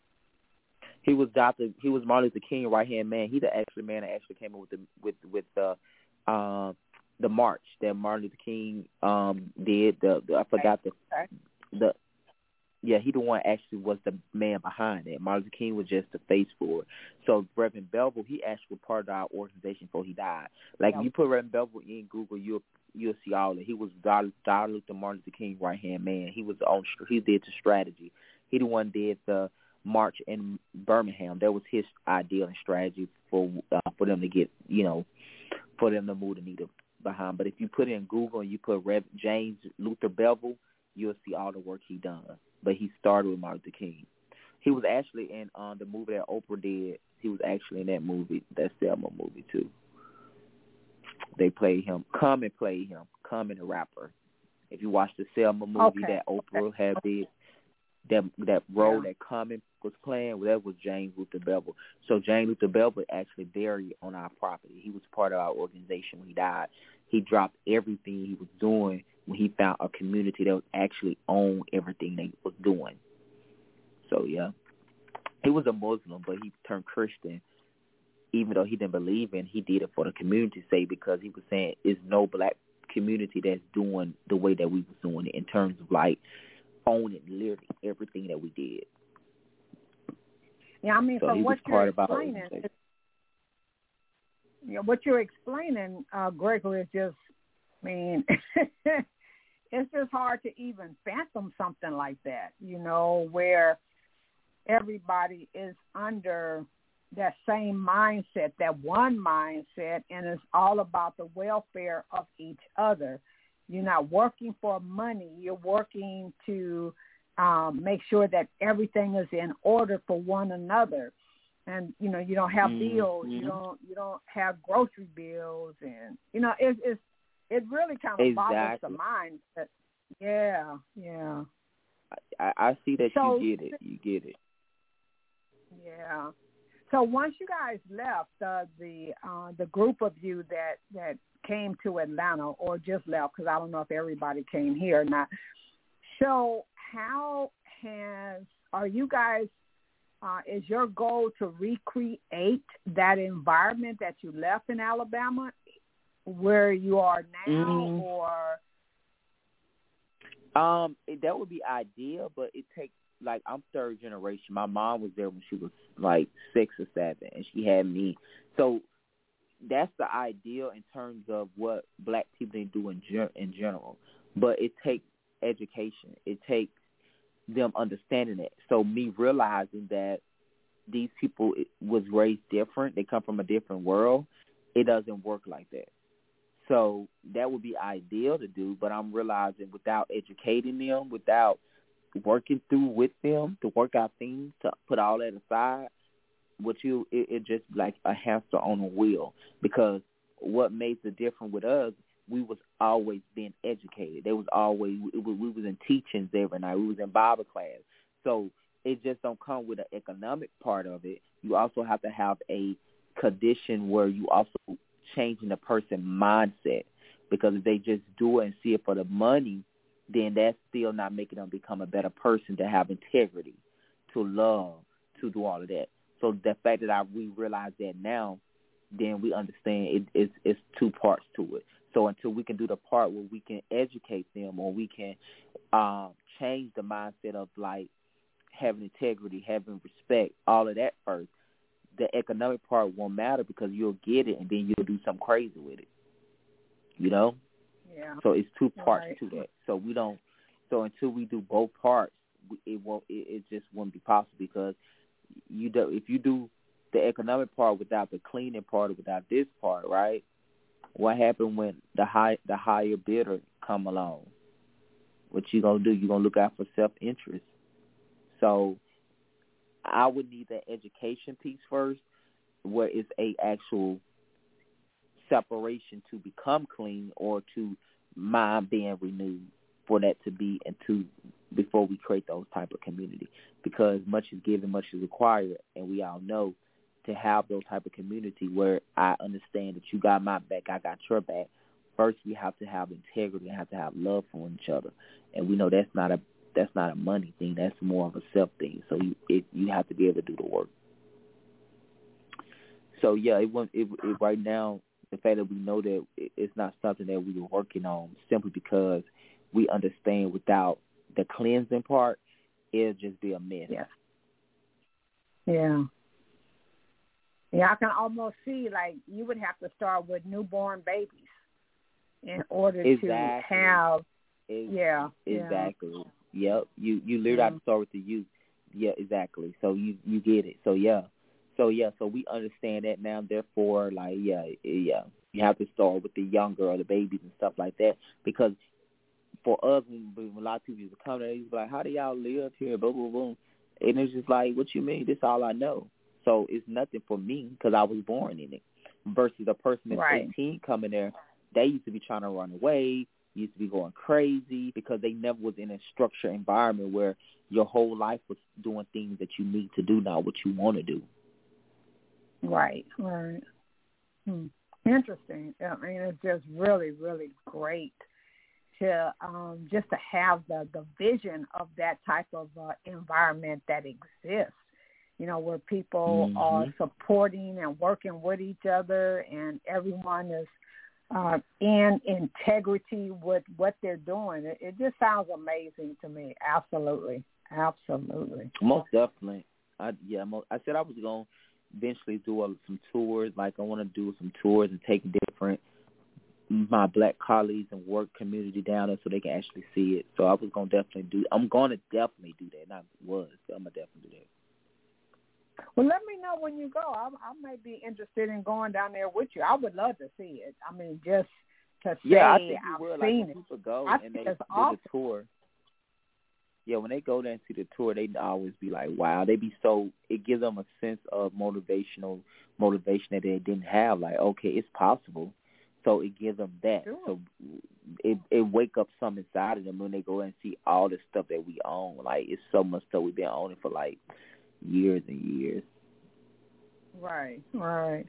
He was Doctor He was Martin Luther King right hand man. He's the actual man that actually came up with the with with the um the march that Martin Luther King um did. The, the I forgot the Okay. the yeah he the one actually was the man behind it. Martin Luther King was just the face for it. So Reverend Bevel, he actually was part of our organization before he died. Like if you put Reverend Bevel in Google, you'll you'll see all that. He was Doctor Luther Martin Luther King right hand man. He was on he did the strategy. He the one did the march in Birmingham. That was his idea and strategy for uh, for them to get, you know, for them to move the needle behind. But if you put in Google and you put Rev. James Luther Bevel, you'll see all the work he done. But he started with Martin Luther King. He was actually in um, the movie that Oprah did. He was actually in that movie, that Selma movie too. They played him. Common played him. Common, the rapper. If you watch the Selma movie Okay. that Oprah had did, that that role Yeah. that Common was playing, well, that was James Luther Bevel. So James Luther Bevel actually buried on our property. He was part of our organization when he died. He dropped everything he was doing when he found a community that was actually owned everything they was doing. So yeah, he was a Muslim, but he turned Christian. Even though he didn't believe in, he did it for the community's sake because he was saying it's no black community that's doing the way that we was doing it in terms of like owning literally everything that we did. Yeah, I mean, So from he what was part you're of our explaining, organization. it's- you know, what you're explaining, uh, Gregory, is just, I mean, it's just hard to even fathom something like that, you know, where everybody is under that same mindset, that one mindset, and it's all about the welfare of each other. You're not working for money. You're working to um, make sure that everything is in order for one another. And, you know, you don't have Mm-hmm. bills. You don't you don't have grocery bills. And, you know, it, it's, it really kind of boggles the Exactly. mind. But yeah, yeah. I, I see that So- you get it. You get it. Yeah. So once you guys left, uh, the uh, the group of you that, that came to Atlanta or just left, because I don't know if everybody came here or not. So how has, are you guys, uh, is your goal to recreate that environment that you left in Alabama where you are now, Mm. or? Um, it, that would be ideal, but it takes, like, I'm third generation. My mom was there when she was, like, six or seven, and she had me. So that's the ideal in terms of what black people need to do in, gen- in general. But it takes education. It takes them understanding it. So me realizing that these people was raised different, they come from a different world, it doesn't work like that. So that would be ideal to do, but I'm realizing without educating them, without working through with them to work out things, to put all that aside, what you it, it just like a hamster on a wheel. Because what made the difference with us, we was always being educated. There was always it was, we was in teachings every night. We was in Bible class. So it just don't come with the economic part of it. You also have to have a condition where you also changing the person's mindset. Because if they just do it and see it for the money, then that's still not making them become a better person, to have integrity, to love, to do all of that. So the fact that I, we realize that now, then we understand it, it's, it's two parts to it. So until we can do the part where we can educate them, or we can um, change the mindset of like having integrity, having respect, all of that first, the economic part won't matter, because you'll get it and then you'll do something crazy with it. You know? Yeah. So it's two parts Right. to that. So we don't. So until we do both parts, it won't. It, it just won't be possible, because you do. If you do the economic part without the cleaning part, or without this part, right? What happened when the high the higher bidder come along? What you gonna do? You gonna look out for self interest. So I would need that education piece first, where it's a actual separation to become clean or to mind being renewed for that to be and to before we create those type of community. Because much is given, much is required, and we all know to have those type of community where I understand that you got my back, I got your back. First, we have to have integrity and have to have love for each other, and we know that's not a that's not a money thing. That's more of a self thing. So you it, you have to be able to do the work. So yeah, it, it, it right now the fact that we know that it, it's not something that we are working on simply because we understand without the cleansing part, it'll just be a mess. Yeah. Yeah. Yeah, I can almost see, like, you would have to start with newborn babies in order exactly. to have, it, yeah. Exactly. Yeah. Yep. You you literally have to start with the youth. Yeah, exactly. So you, you get it. So, yeah. So, yeah, so we understand that now. Therefore, like, yeah, yeah, you have to start with the younger or the babies and stuff like that because for us, when, when a lot of people used to come there, he's like, how do y'all live here, boom, boom, boom. And it's just like, what you mean? This is all I know. So it's nothing for me because I was born in it. Versus a person that's right. eighteen coming there, they used to be trying to run away, used to be going crazy because they never was in a structured environment where your whole life was doing things that you need to do, not what you want to do. Right, right. Hmm. Interesting. I mean, it's just really, really great to um, just to have the, the vision of that type of uh, environment that exists, you know, where people mm-hmm. are supporting and working with each other and everyone is uh, in integrity with what they're doing. It, it just sounds amazing to me. Absolutely. Absolutely. Most definitely. I, yeah, most, I said I was going to eventually do a, some tours. Like I want to do some tours and take different my black colleagues and work community down there so they can actually see it. So I was going to definitely do I'm going to definitely do that. Not was, but I'm going to definitely do that. Well, let me know when you go. I, I may be interested in going down there with you. I would love to see it. I mean, just to say yeah, I think you I've will. seen like, it. People go I and they do awesome. the tour. Yeah, when they go there and see the tour, they always be like, wow. They be so, it gives them a sense of motivational motivation that they didn't have. Like, okay, it's possible. So it gives them that. Sure. So it it wake up something inside of them when they go and see all the stuff that we own. Like, it's so much stuff we've been owning for, like, years and years. Right, right.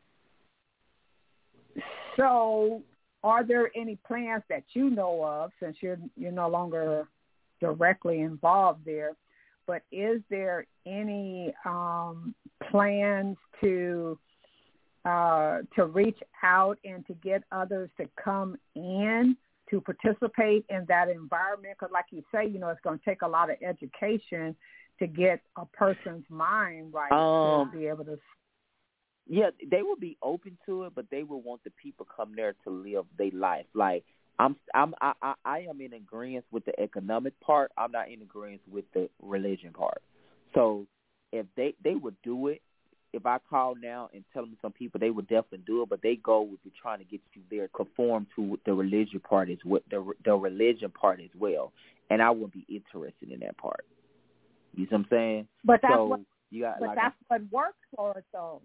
So are there any plans that you know of, since you're you're no longer directly involved there, but is there any um, plans to uh, to reach out and to get others to come in to participate in that environment? Because like you say, you know, it's going to take a lot of education to get a person's mind right um, to be able to. Yeah, they will be open to it, but they will want the people come there to live their life. Like, I'm, I'm, I, I, I am in agreement with the economic part. I'm not in agreement with the religion part. So if they, they would do it, if I call now and tell them some people, they would definitely do it. But they go would be trying to get you there, conform to the religion part as well, the the religion part as well. And I wouldn't be interested in that part. You see what I'm saying? But that's so what. You got, but like, that's what works for it, though.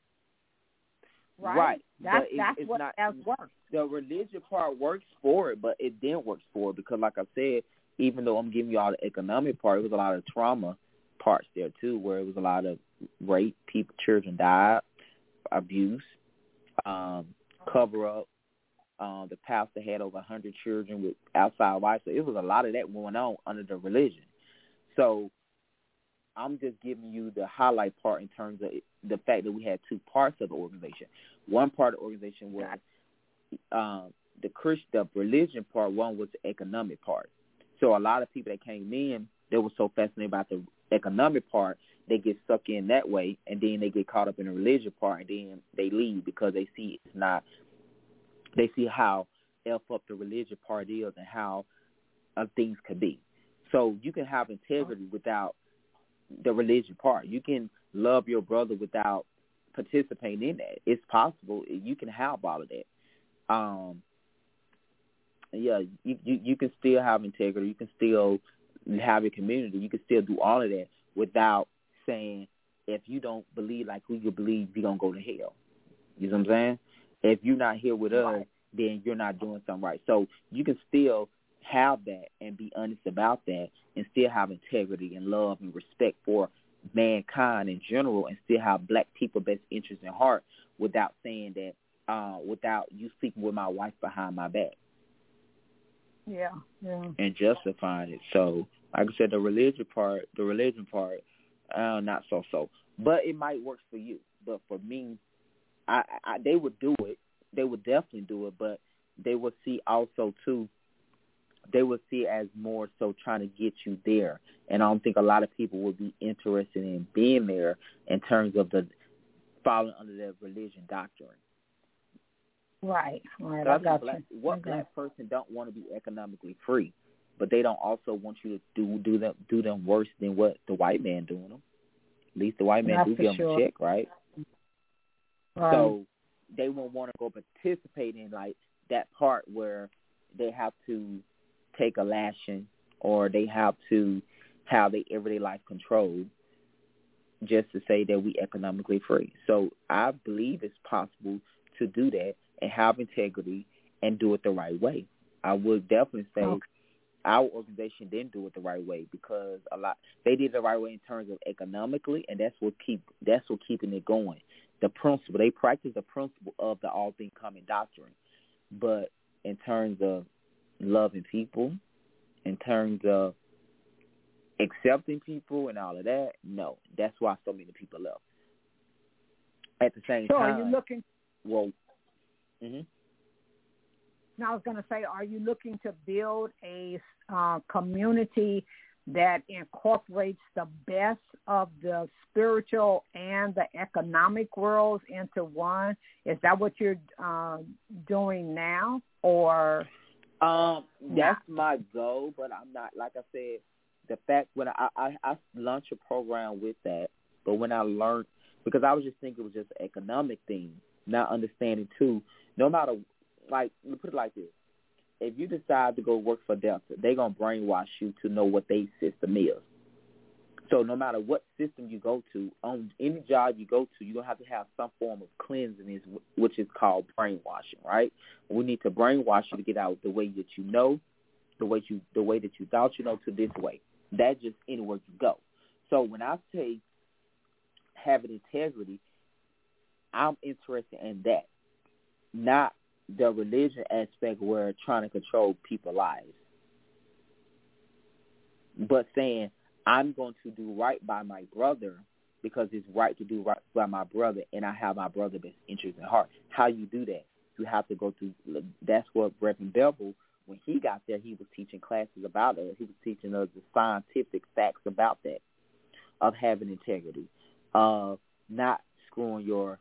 Right. Right. That's it, that's it's what not, has worked. The religion part works for it, but it didn't work for it because, like I said, even though I'm giving you all the economic part, it was a lot of trauma parts there too, where it was a lot of rape, people, children died, abuse, um, cover up. Um, the pastor had over a hundred children with outside wives, so it was a lot of that going on under the religion. So I'm just giving you the highlight part in terms of the fact that we had two parts of the organization. One part of the organization was um, the Christian, the religion part. One was the economic part. So a lot of people that came in, they were so fascinated about the economic part, they get stuck in that way, and then they get caught up in the religion part, and then they leave because they see it's not. They see how F up the religion part is and how uh, things could be. So you can have integrity without the religion part. You can love your brother without participating in that. It's possible. You can have all of that. Um, yeah, you, you you can still have integrity. You can still have your community. You can still do all of that without saying, if you don't believe like who you believe, you're going to go to hell. You know what I'm saying? If you're not here with Right. us, then you're not doing something right. So you can still have that and be honest about that and still have integrity and love and respect for mankind in general and still have black people best interest in heart without saying that, uh, without you sleeping with my wife behind my back. Yeah, yeah. And justifying it. So, like I said, the religion part, the religion part, uh, not so so. But it might work for you. But for me, I, I they would do it. They would definitely do it. But they would see also too. They would see it as more so trying to get you there. And I don't think a lot of people would be interested in being there in terms of the following under the religion doctrine. Right, right. I I got black, you. What Okay. black person don't want to be economically free, but they don't also want you to do do them do them worse than what the white man doing them. At least the white man That's do for give them sure. a check, right? Right. So they won't want to go participate in like that part where they have to take a lashing or they have to have their everyday life controlled just to say that we economically free. So I believe it's possible to do that and have integrity and do it the right way. I would definitely say Okay. our organization didn't do it the right way because a lot they did it the right way in terms of economically, and that's what keep that's what keeping it going. The principle they practice the principle of the all things common doctrine, but in terms of loving people, in terms of accepting people and all of that, no. That's why so many people left. At the same So time, are you looking? well, mm-hmm. Now I was going to say, are you looking to build a uh, community that incorporates the best of the spiritual and the economic worlds into one? Is that what you're uh, doing now, or? Um, that's my goal, but I'm not, like I said, the fact when I, I, I launched a program with that, but when I learned, because I was just thinking it was just an economic thing, not understanding too, no matter, like, let me put it like this. If you decide to go work for Delta, they're going to brainwash you to know what their system is. So no matter what system you go to, on any job you go to, you're going to have to have some form of cleansing, which is called brainwashing, right? We need to brainwash you to get out the way that you know, the way you the way that you thought you know to this way. That's just anywhere you go. So when I say having integrity, I'm interested in that, not the religion aspect where trying to control people's lives, but saying I'm going to do right by my brother because it's right to do right by my brother, and I have my brother's best interest in heart. How you do that? You have to go through. That's what Reverend Bevel, when he got there, he was teaching classes about it. He was teaching us the scientific facts about that, of having integrity, of not screwing your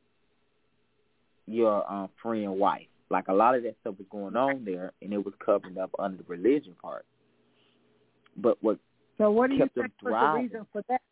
your um, friend wife. Like a lot of that stuff was going on there, and it was covered up under the religion part. But what So what do you kept think them was the thriving, reason for that?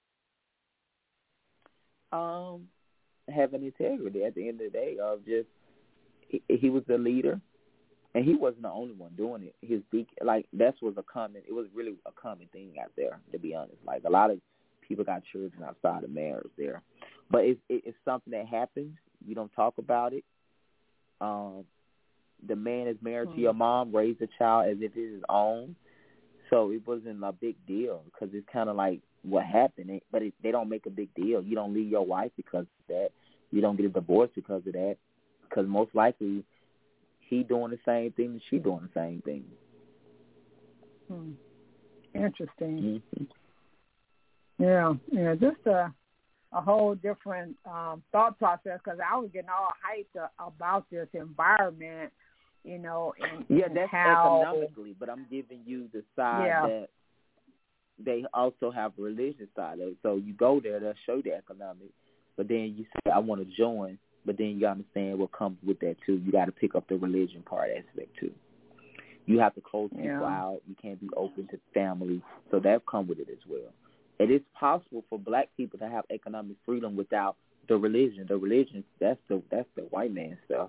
um, having integrity at the end of the day, of just he, he was the leader, and he wasn't the only one doing it. His deacon, like that was a common. It was really a common thing out there, to be honest. Like a lot of people got children outside of marriage there, but it's it, it's something that happens. You don't talk about it. Um, the man is married mm-hmm. to your mom, raised a child as if it's his own. So it wasn't a big deal because it's kind of like what happened. It, but it, they don't make a big deal. You don't leave your wife because of that. You don't get a divorce because of that. Because most likely he doing the same thing and she doing the same thing. Hmm. Interesting. Mm-hmm. Yeah, yeah, just a a whole different um, thought process because I was getting all hyped about this environment, you know, and yeah, and that's how, economically, but I'm giving you the side yeah. that they also have a religious side of it. So you go there, they'll show you the economic, but then you say, I want to join, but then you got to understand what comes with that, too. You got to pick up the religion part aspect, too. You have to close people yeah. out. You can't be open to family. So that comes with it as well. It is possible for black people to have economic freedom without the religion. The religion, that's the that's the white man stuff.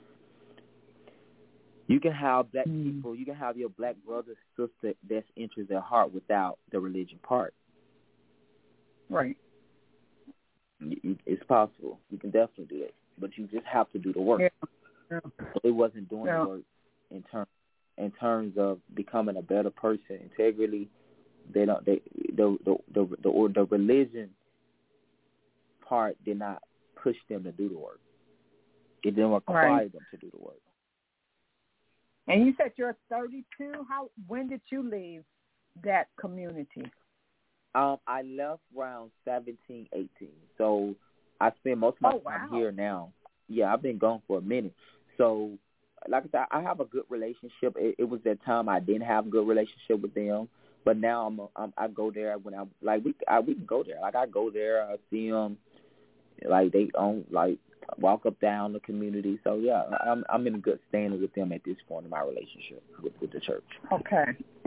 You can have black mm. people, you can have your black brother, sister, best interest at heart without the religion part. Right. It's possible. You can definitely do it. but you just have to do the work. Yeah. Yeah. So it wasn't doing Yeah. the work in terms in terms of becoming a better person, integrity. They don't. They the the the the, or the religion part did not push them to do the work. It didn't require Right. them to do the work. And you said you're thirty-two. How? When did you leave that community? Um, I left around seventeen, eighteen. So I spend most of my Oh, time wow. here now. Yeah, I've been gone for a minute. So, like I said, I have a good relationship. It, it was that time I didn't have a good relationship with them, but now I'm, a, I'm I go there when I like we I, we can go there. Like I go there, I see them, like they own like walk up down the community. So yeah, I'm I'm in a good standing with them at this point in my relationship with, with the church. Okay.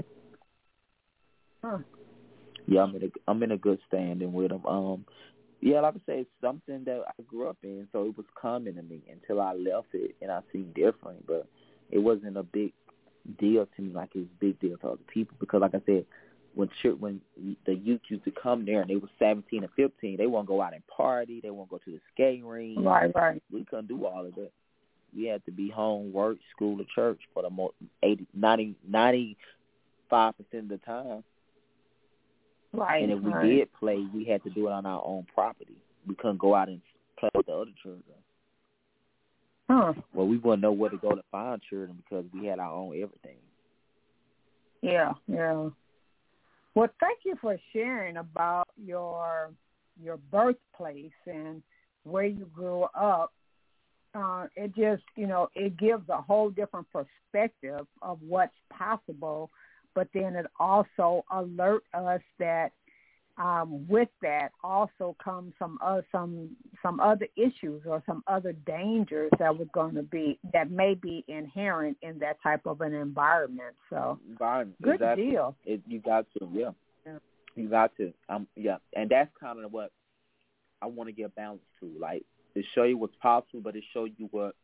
Huh. Yeah, I'm in a I'm in a good standing with them. Um, yeah, like I say, it's something that I grew up in, so it was common to me until I left it and I seen different. But it wasn't a big deal to me like it's a big deal to other people because, like I said, when church, when the youth used to come there and they were seventeen and fifteen, they won't go out and party, they won't go to the skating ring. Right, right. We couldn't do all of that. We had to be home, work, school, or church for the most eighty, ninety, ninety-five percent of the time. Right. And if we right. did play, we had to do it on our own property. We couldn't go out and play with the other children. Huh. Well, we wouldn't know where to go to find children because we had our own everything. Yeah, yeah. Well, thank you for sharing about your your birthplace and where you grew up. Uh, it just, you know, it gives a whole different perspective of what's possible, but then it also alert us that um, with that also comes some uh, some some other issues or some other dangers that we're going to be that may be inherent in that type of an environment. So, Environment. good exactly. deal. It, you got to, yeah. yeah. You got to, um, yeah. And that's kind of what I want to get balance to, like to show you what's possible, but to show you what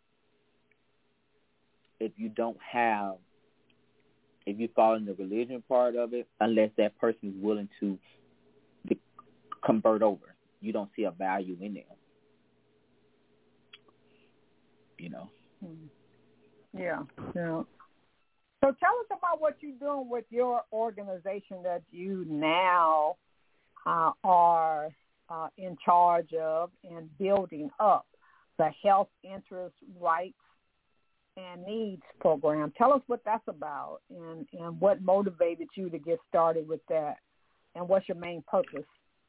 if you don't have. If you fall in the religion part of it, unless that person is willing to be, convert over, you don't see a value in them. You know. Yeah, yeah. So tell us about what you're doing with your organization that you now uh, are uh, in charge of and building up, the Health Interest Rights and Needs program. Tell us what that's about and, and what motivated you to get started with that and what's your main purpose?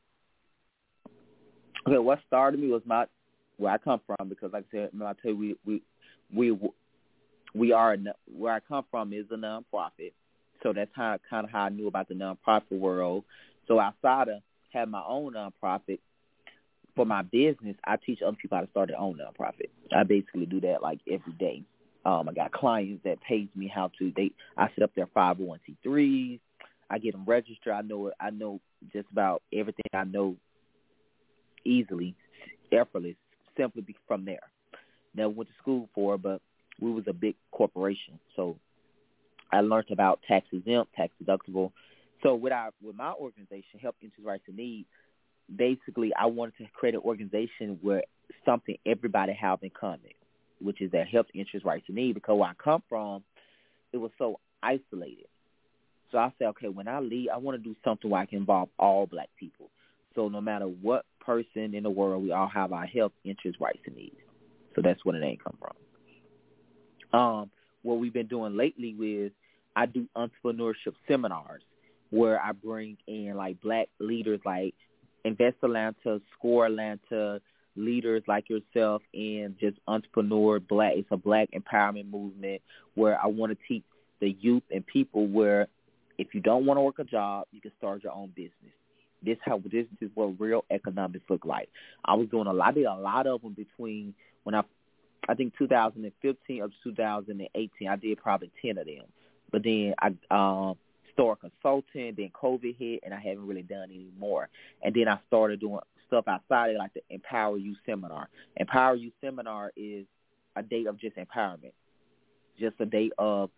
Okay, what started me was my where I come from because, like I said, I tell you, we we we we are where I come from is a nonprofit, so that's how kind of how I knew about the nonprofit world. So outside of having my own nonprofit for my business, I teach other people how to start their own nonprofit. I basically do that like every day. Um, I got clients that pays me how to. They I set up their five oh one c threes. I get them registered. I know I know just about everything. I know easily, effortless, simply from there. Never went to school for it, but we was a big corporation, so I learned about tax exempt, tax deductible. So with our with my organization, Health Interest Rights and Needs, basically I wanted to create an organization where something everybody have in common, which is that health interest, rights, and need. Because where I come from, it was so isolated. So I said, okay, when I leave, I want to do something where I can involve all black people. So no matter what person in the world, we all have our health interest, rights, and needs. So that's where the name come from. Um, what we've been doing lately is I do entrepreneurship seminars where I bring in like black leaders like Invest Atlanta, Score Atlanta, leaders like yourself, and just entrepreneur black. It's a black empowerment movement where I want to teach the youth and people where if you don't want to work a job, you can start your own business. This how this is what real economics look like. I was doing a lot, I did a lot of them between when I, I think two thousand fifteen up to two thousand eighteen. I did probably ten of them, but then I um started consulting. Then COVID hit, and I haven't really done any more. And then I started doing stuff outside of like the Empower You Seminar. Empower You Seminar is a day of just empowerment, just a day of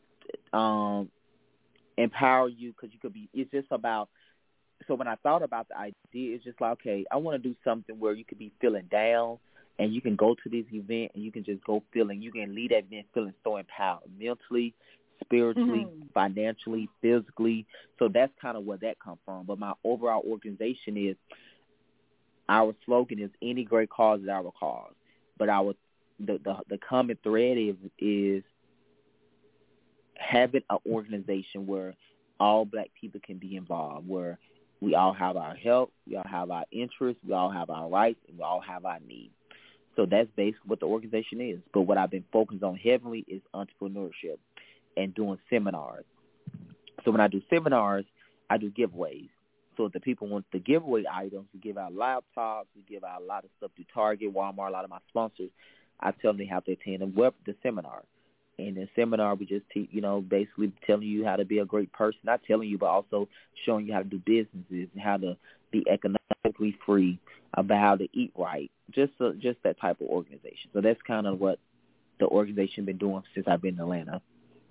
um empower you because you could be. It's just about. So when I thought about the idea, it's just like, okay, I want to do something where you could be feeling down and you can go to this event and you can just go feeling, you can leave that event feeling so empowered mentally, spiritually, Mm-hmm. financially, physically. So that's kind of where that comes from. But my overall organization is, our slogan is any great cause is our cause. But our the the, the common thread is is having an organization where all black people can be involved, where we all have our help, we all have our interests, we all have our rights, and we all have our needs. So that's basically what the organization is. But what I've been focused on heavily is entrepreneurship and doing seminars. So when I do seminars, I do giveaways. So if the people want the giveaway items, we give out laptops, we give out a lot of stuff to Target, Walmart, a lot of my sponsors. I tell them they have to attend the web the seminar. In the seminar, we just teach, you know, basically telling you how to be a great person. Not telling you, but also showing you how to do businesses and how to be economically free, about how to eat right. Just uh, just that type of organization. So that's kind of what the organization been doing since I've been in Atlanta.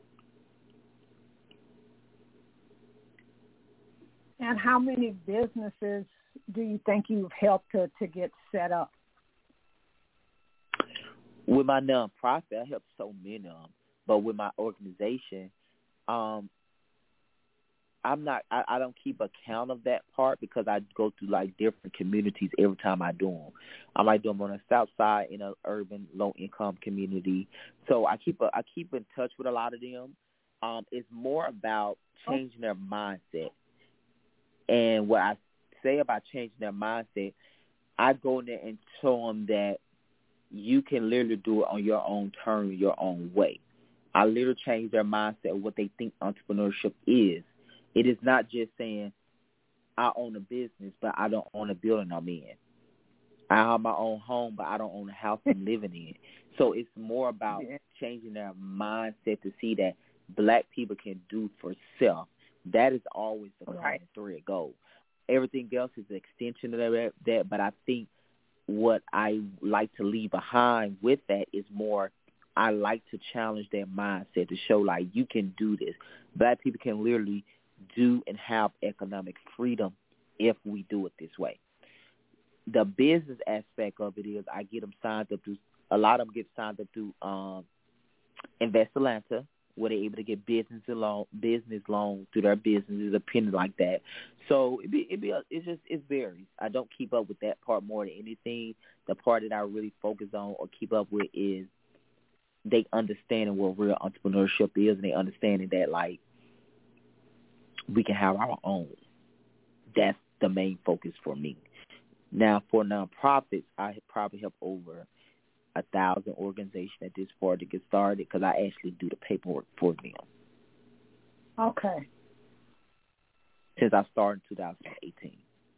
And how many businesses do you think you've helped to, to get set up? With my nonprofit, I help so many of them. But with my organization, um, I'm not. I, I don't keep account of that part because I go through like different communities every time I do them. I might do them on the south side in an urban low income community. So I keep a, I keep in touch with a lot of them. Um, it's more about changing their mindset. And what I say about changing their mindset, I go in there and show them that you can literally do it on your own terms, your own way. I literally change their mindset of what they think entrepreneurship is. It is not just saying, I own a business, but I don't own a building I'm in. I have my own home, but I don't own a house I'm living in. So it's more about yeah. changing their mindset to see that black people can do for self. That is always the common right. thread goal. Everything else is an extension of that, that, but I think what I like to leave behind with that is more, I like to challenge their mindset to show, like, you can do this. Black people can literally do and have economic freedom if we do it this way. The business aspect of it is I get them signed up through, a lot of them get signed up through um, Invest Atlanta, where they're able to get business loan, business loans through their businesses, a penny like that. So it be, it be, it's just it varies. I don't keep up with that part more than anything. The part that I really focus on or keep up with is they understanding what real entrepreneurship is, and they understanding that like we can have our own. That's the main focus for me. Now for nonprofits, I probably help over a thousand organizations at this point to get started because I actually do the paperwork for them. Okay. Since I started in two thousand eighteen.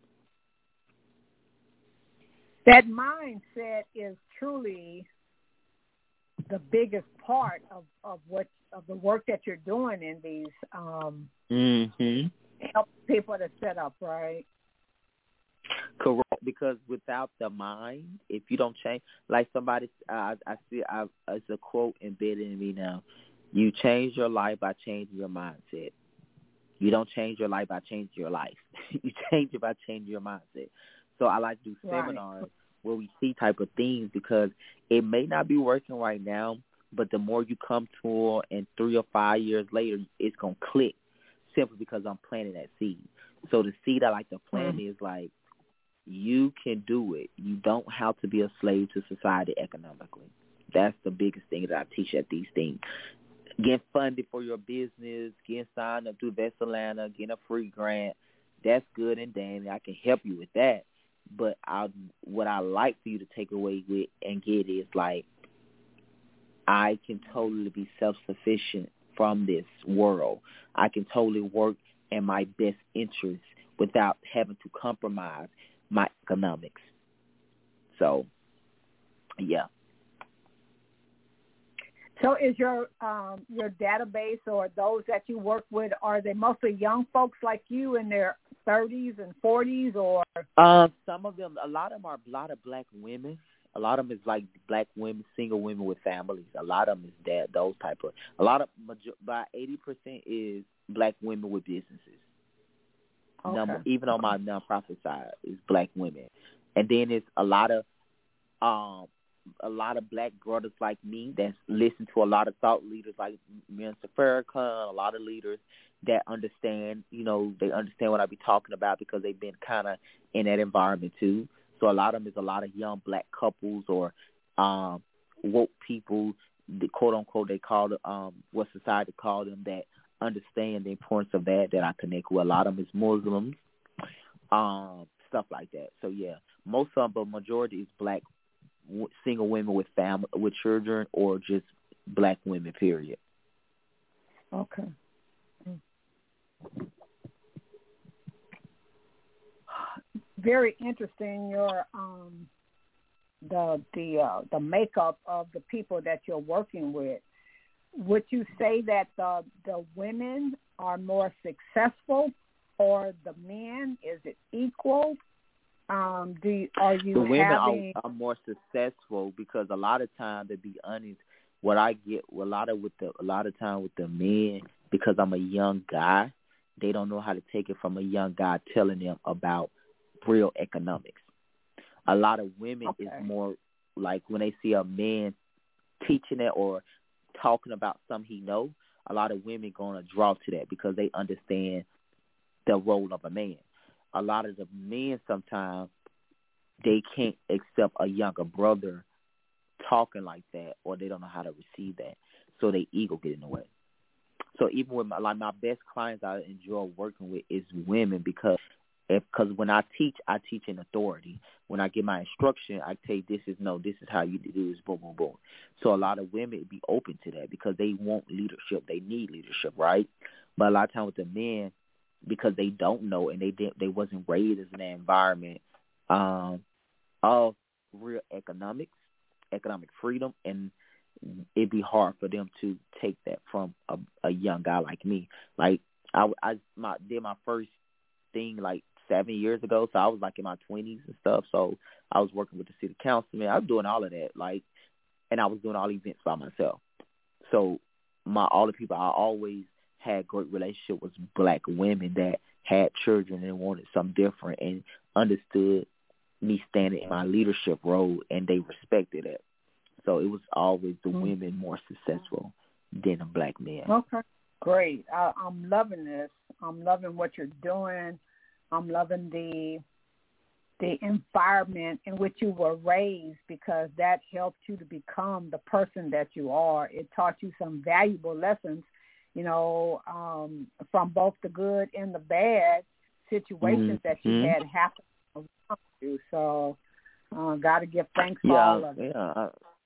That mindset is truly the biggest part of, of what of the work that you're doing in these um mm-hmm. help people to set up, right? Correct, because without the mind, if you don't change, like somebody, uh, I see, I, it's a quote embedded in me now. You change your life by changing your mindset. You don't change your life by changing your life. You change it by changing your mindset. So I like to do seminars right. where we see type of things because it may not be working right now, but the more you come to it and three or five years later, it's going to click simply because I'm planting that seed. So the seed I like to plant mm. is like, you can do it. You don't have to be a slave to society economically. That's the biggest thing that I teach at these things. Getting funded for your business, getting signed up to Invest Atlanta, getting a free grant, that's good and dandy. I can help you with that. But I, what I like for you to take away with and get is like, I can totally be self-sufficient from this world. I can totally work in my best interest without having to compromise my economics. So, yeah. So is your um, your database or those that you work with, are they mostly young folks like you in their thirties and forties, or? Uh, some of them, a lot of them are a lot of black women. A lot of them is like black women, single women with families. A lot of them is that, those type of, a lot of, about eighty percent is black women with businesses. Okay. Number, even on my nonprofit side, is black women. And then it's a lot of um, a lot of black brothers like me that listen to a lot of thought leaders like Mister Farrakhan, a lot of leaders that understand, you know, they understand what I be talking about because they've been kind of in that environment too. So a lot of them is a lot of young black couples or um, woke people, the quote unquote they call it, um, what society call them, that understand the importance of that, that I connect with. A lot of them is Muslims, um, stuff like that. So yeah, most of them, but majority is black single women with family, with children, or just black women, period. Okay. Very interesting. Your um, the the uh, the makeup of the people that you're working with. Would you say that the the women are more successful, or the men? Is it equal? Um, do you, are you the women having... are, are more successful because a lot of time, to be honest, what I get a lot of with the a lot of time with the men, because I'm a young guy, they don't know how to take it from a young guy telling them about real economics. A lot of women okay. is more like when they see a man teaching it or talking about something he know, a lot of women going to draw to that because they understand the role of a man. A lot of the men sometimes, they can't accept a younger brother talking like that, or they don't know how to receive that. So their ego get in the way. So even with my, like my best clients I enjoy working with is women because if because when I teach, I teach in authority. When I give my instruction, I tell you this is no, this is how you do this, boom, boom, boom. So a lot of women be open to that because they want leadership. They need leadership, right? But a lot of times with the men, because they don't know and they didn't, they wasn't raised in an environment um, of real economics, economic freedom, and it'd be hard for them to take that from a, a young guy like me. Like I, I my, did my first thing like seven years ago, so I was like in my twenties and stuff. So I was working with the city councilman. I was doing all of that, like, and I was doing all the events by myself. So my all the people I always had great relationship with black women that had children and wanted something different and understood me standing in my leadership role, and they respected it. So it was always the mm-hmm. women more successful than the black men. Okay, great. I, I'm loving this. I'm loving what you're doing. I'm loving the the environment in which you were raised, because that helped you to become the person that you are. It taught you some valuable lessons, you know, um, from both the good and the bad situations mm-hmm. that you had happen around you. So, uh, got to give thanks for yeah, all of it. Yeah, I,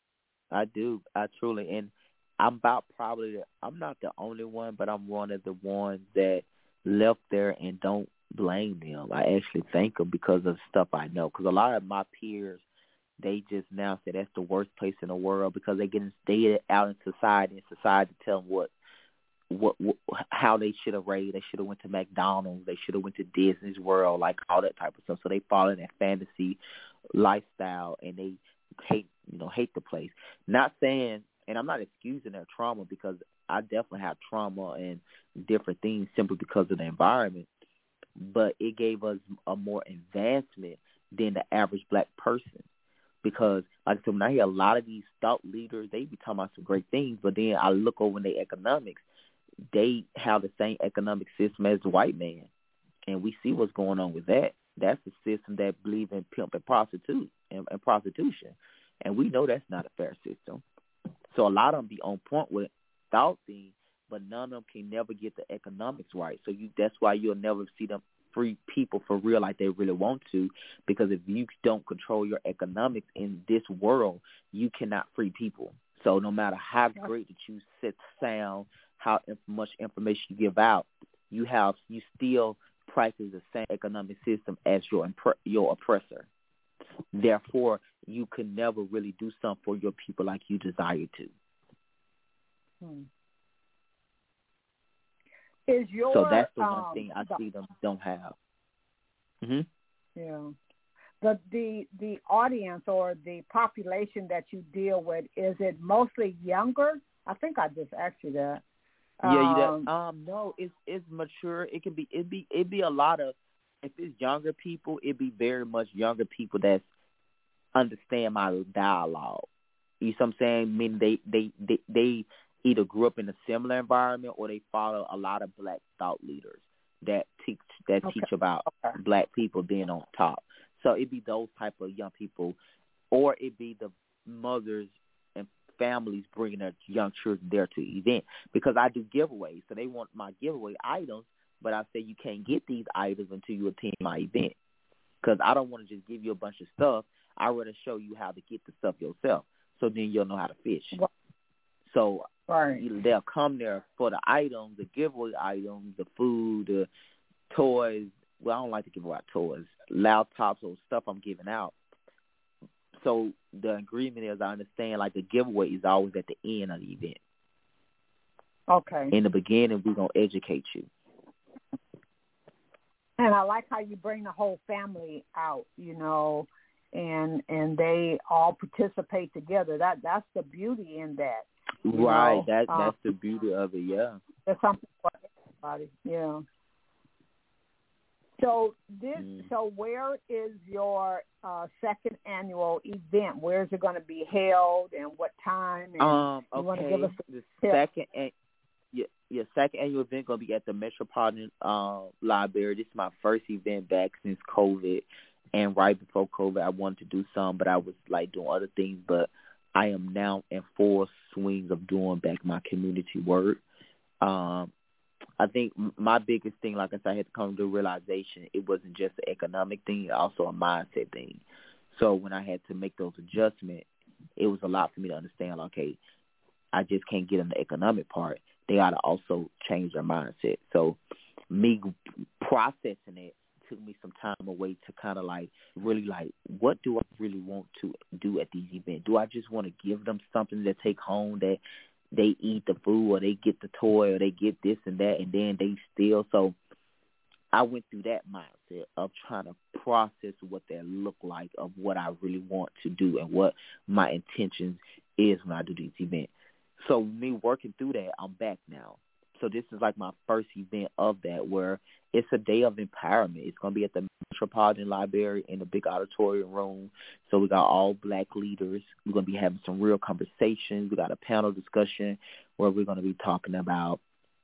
I do. I truly, and I'm about probably, I'm not the only one, but I'm one of the ones that left there and don't blame them. I actually thank them because of the stuff I know. Because a lot of my peers, they just now say that's the worst place in the world because they get stayed out in society, and society tell them what What, what how they should have raised. They should have went to McDonald's. They should have went to Disney's World, like all that type of stuff. So they fall in that fantasy lifestyle, and they hate, you know, hate the place. Not saying, and I'm not excusing their trauma, because I definitely have trauma and different things simply because of the environment. But it gave us a more advancement than the average black person. Because, like I said, when I hear a lot of these thought leaders, they be talking about some great things, but then I look over in their economics, they have the same economic system as the white man. And we see what's going on with that. That's the system that believes in pimp and prostitute and, and prostitution. And we know that's not a fair system. So a lot of them be on point with thought things, but none of them can never get the economics right. So you that's why you'll never see them free people for real like they really want to, because if you don't control your economics in this world, you cannot free people. So no matter how great that you set sound, how much information you give out, you have you still practice the same economic system as your your oppressor. Therefore, you can never really do something for your people like you desire to. Hmm. Is your so that's the one um, thing I the, see them don't have. Mm-hmm. Yeah. The the the audience or the population that you deal with, is it mostly younger? I think I just asked you that. Yeah, you um, that, um, no, it's it's mature. It can be it be it be a lot of, if it's younger people, it be very much younger people that's understand my dialogue. You see what I'm saying? Meaning they, they, they, they either grew up in a similar environment or they follow a lot of black thought leaders that teach that Okay. teach about Okay. black people being on top. So it'd be those type of young people, or it'd be the mothers and families bringing their young children there to the event, because I do giveaways. So they want my giveaway items, but I say you can't get these items until you attend my event, because I don't want to just give you a bunch of stuff. I rather show you how to get the stuff yourself, so then you'll know how to fish. Right. So Right. they'll come there for the items, the giveaway items, the food, the toys. Well, I don't like to give away toys, laptops or stuff I'm giving out. So the agreement is, I understand, like the giveaway is always at the end of the event. Okay. In the beginning, we're going to educate you. And I like how you bring the whole family out, you know, and and they all participate together. That that's the beauty in that. Right. know, That um, That's the beauty of it, yeah. There's something for everybody. Yeah. So this. Mm. So where is your uh, second annual event? Where is it going to be held, and what time? And Um. you want to Okay. give us The tip? second, an- yeah, your second annual event gonna be at the Metropolitan uh, Library. This is my first event back since COVID, and right before COVID, I wanted to do some, but I was like doing other things. But I am now in full swings of doing back my community work. Um, I think my biggest thing, like I said, I had to come to the realization it wasn't just an economic thing, also a mindset thing. So when I had to make those adjustments, it was a lot for me to understand, like, okay, I just can't get in the economic part. They got to also change their mindset. So me processing it took me some time away to kind of like really like, what do I really want to do at these events? Do I just want to give them something to take home that they eat the food, or they get the toy, or they get this and that, and then they steal? So I went through that mindset of trying to process what that look like, of what I really want to do and what my intentions is when I do these events. So me working through that, I'm back now. So this is like my first event of that, where it's a day of empowerment. It's going to be at the Metropolitan Library in the big auditorium room. So we got all black leaders. We're going to be having some real conversations. We got a panel discussion where we're going to be talking about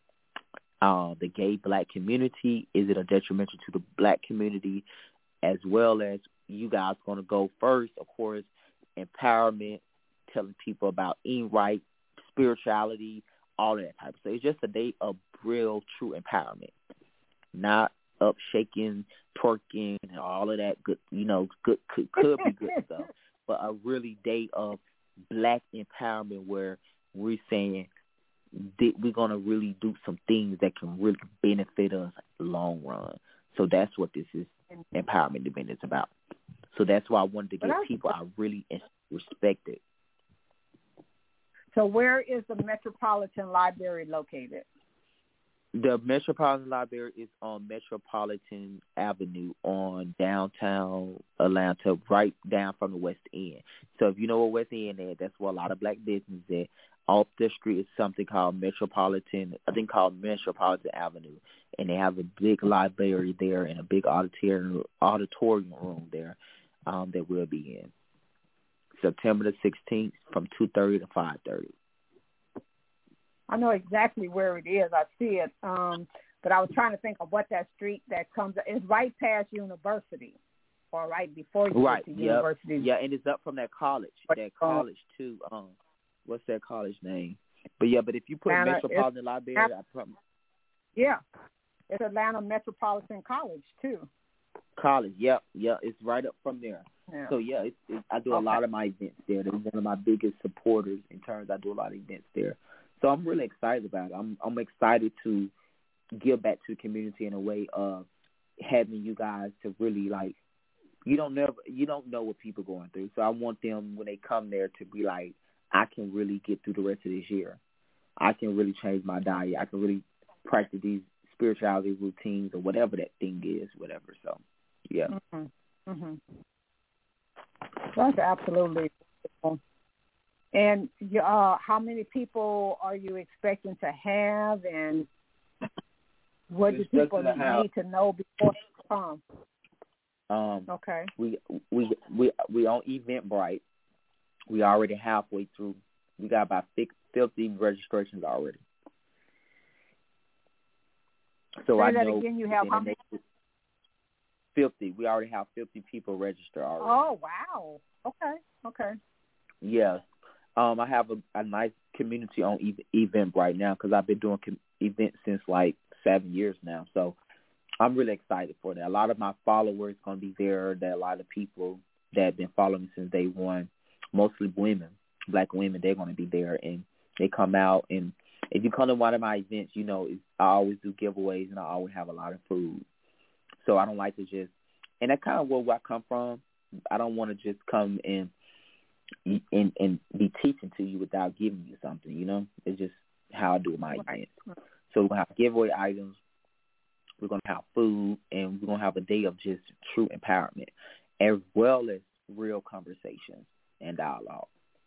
uh, the gay black community. Is it a detrimental to the black community? As well as you guys going to go first, of course, empowerment, telling people about eating right, spirituality, all of that type of stuff. It's just a day of real, true empowerment, not up shaking, twerking, and all of that good, you know, good could, could be good stuff, but a really day of black empowerment where we're saying that we're going to really do some things that can really benefit us long run. So that's what this is, empowerment event is about. So that's why I wanted to get people I really respect it. So where is the Metropolitan Library located? The Metropolitan Library is on Metropolitan Avenue on downtown Atlanta, right down from the West End. So if you know what West End is, that's where a lot of black business is. Off the street is something called Metropolitan, I think called Metropolitan Avenue, and they have a big library there and a big auditorium auditorium room there um, that we'll be in. September the sixteenth from two thirty to five thirty. I know exactly where it is. I see it. Um, but I was trying to think of what that street that comes – it's right past University, or right before you right. get to yep. University. Yeah, and it's up from that college. That college, too. Um, what's that college name? But, yeah, but if you put Atlanta, Metropolitan Library, I probably – Yeah. It's Atlanta Metropolitan College, too. College, yep, yep. It's right up from there. Yeah. So, yeah, it's, it's, I do okay. a lot of my events there. They're one of my biggest supporters in terms I do a lot of events there. So I'm really excited about it. I'm I'm excited to give back to the community in a way of having you guys to really, like, you don't never you don't know what people are going through. So I want them, when they come there, to be like, I can really get through the rest of this year. I can really change my diet. I can really practice these spirituality routines or whatever that thing is, whatever. So, yeah. Mm-hmm. Mm-hmm. That's absolutely beautiful. And uh, how many people are you expecting to have, and what do people need to know before they come? Um, Okay. We we we we on Eventbrite. We already halfway through. We got about fifty registrations already. So Say I that know again. You have how many? fifty. We already have fifty people registered already. Oh wow. Okay. Okay. Yes. Um, I have a, a nice community on ev- Eventbrite now because I've been doing com- events since like seven years now. So I'm really excited for that. A lot of my followers going to be there. There are a lot of people that have been following me since day one, mostly women, black women. They're going to be there, and they come out. And if you come to one of my events, you know, it's, I always do giveaways, and I always have a lot of food. So I don't like to just, and that's kind of where I come from. I don't want to just come and, and and be teaching to you without giving you something, you know? It's just how I do my Right. events. So we're going to have giveaway items. We're going to have food, and we're going to have a day of just true empowerment, as well as real conversations and dialogue.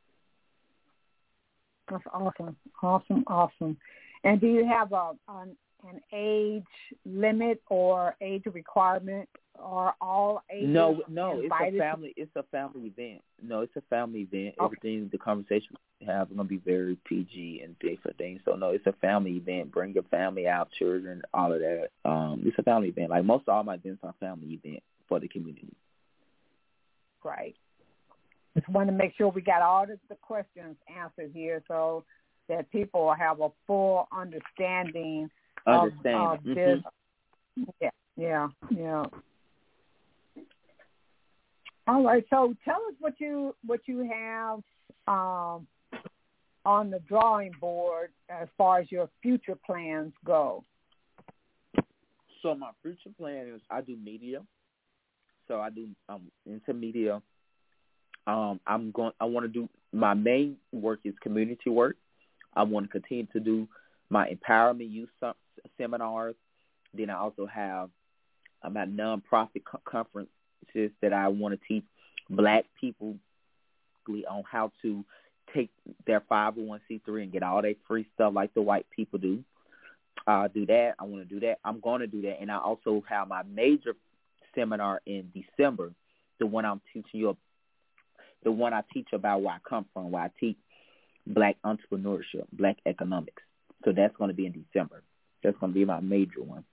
That's awesome. Awesome. Awesome. And do you have a an, an age limit or age requirement, or all ages? No, no, it's a invited? family. It's a family event. No, it's a family event. Okay. Everything, the conversation we have, are going to be very P G and different things. So no, it's a family event. Bring your family out, children, all of that. Um, it's a family event. Like most of all my events are family event for the community. Right. Just want to make sure we got all the, the questions answered here, so that people will have a full understanding of, Understand. of Mm-hmm. this. Yeah, yeah, yeah. All right. So tell us what you what you have um, on the drawing board as far as your future plans go. So my future plan is I do media. So I do um into media. Um, I'm going. I want to do my main work is community work. I want to continue to do my empowerment youth seminars. Then I also have um, my nonprofit co- conferences that I want to teach black people on how to take their five oh one c three and get all that free stuff like the white people do. I uh, do that. I want to do that. I'm going to do that. And I also have my major seminar in December, the one I'm teaching you, the one I teach about where I come from, where I teach black entrepreneurship, black economics. So that's going to be in December. That's going to be my major one.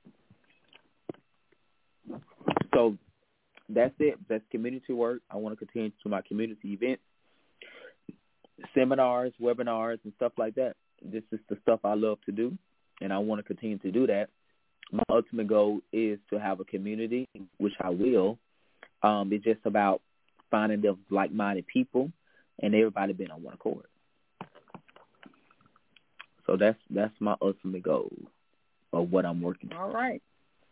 So that's it. That's community work. I want to continue to my community events, seminars, webinars, and stuff like that. This is the stuff I love to do, and I want to continue to do that. My ultimate goal is to have a community, which I will. Um, it's just about finding the like-minded people and everybody being on one accord. So that's that's my ultimate goal of what I'm working All right.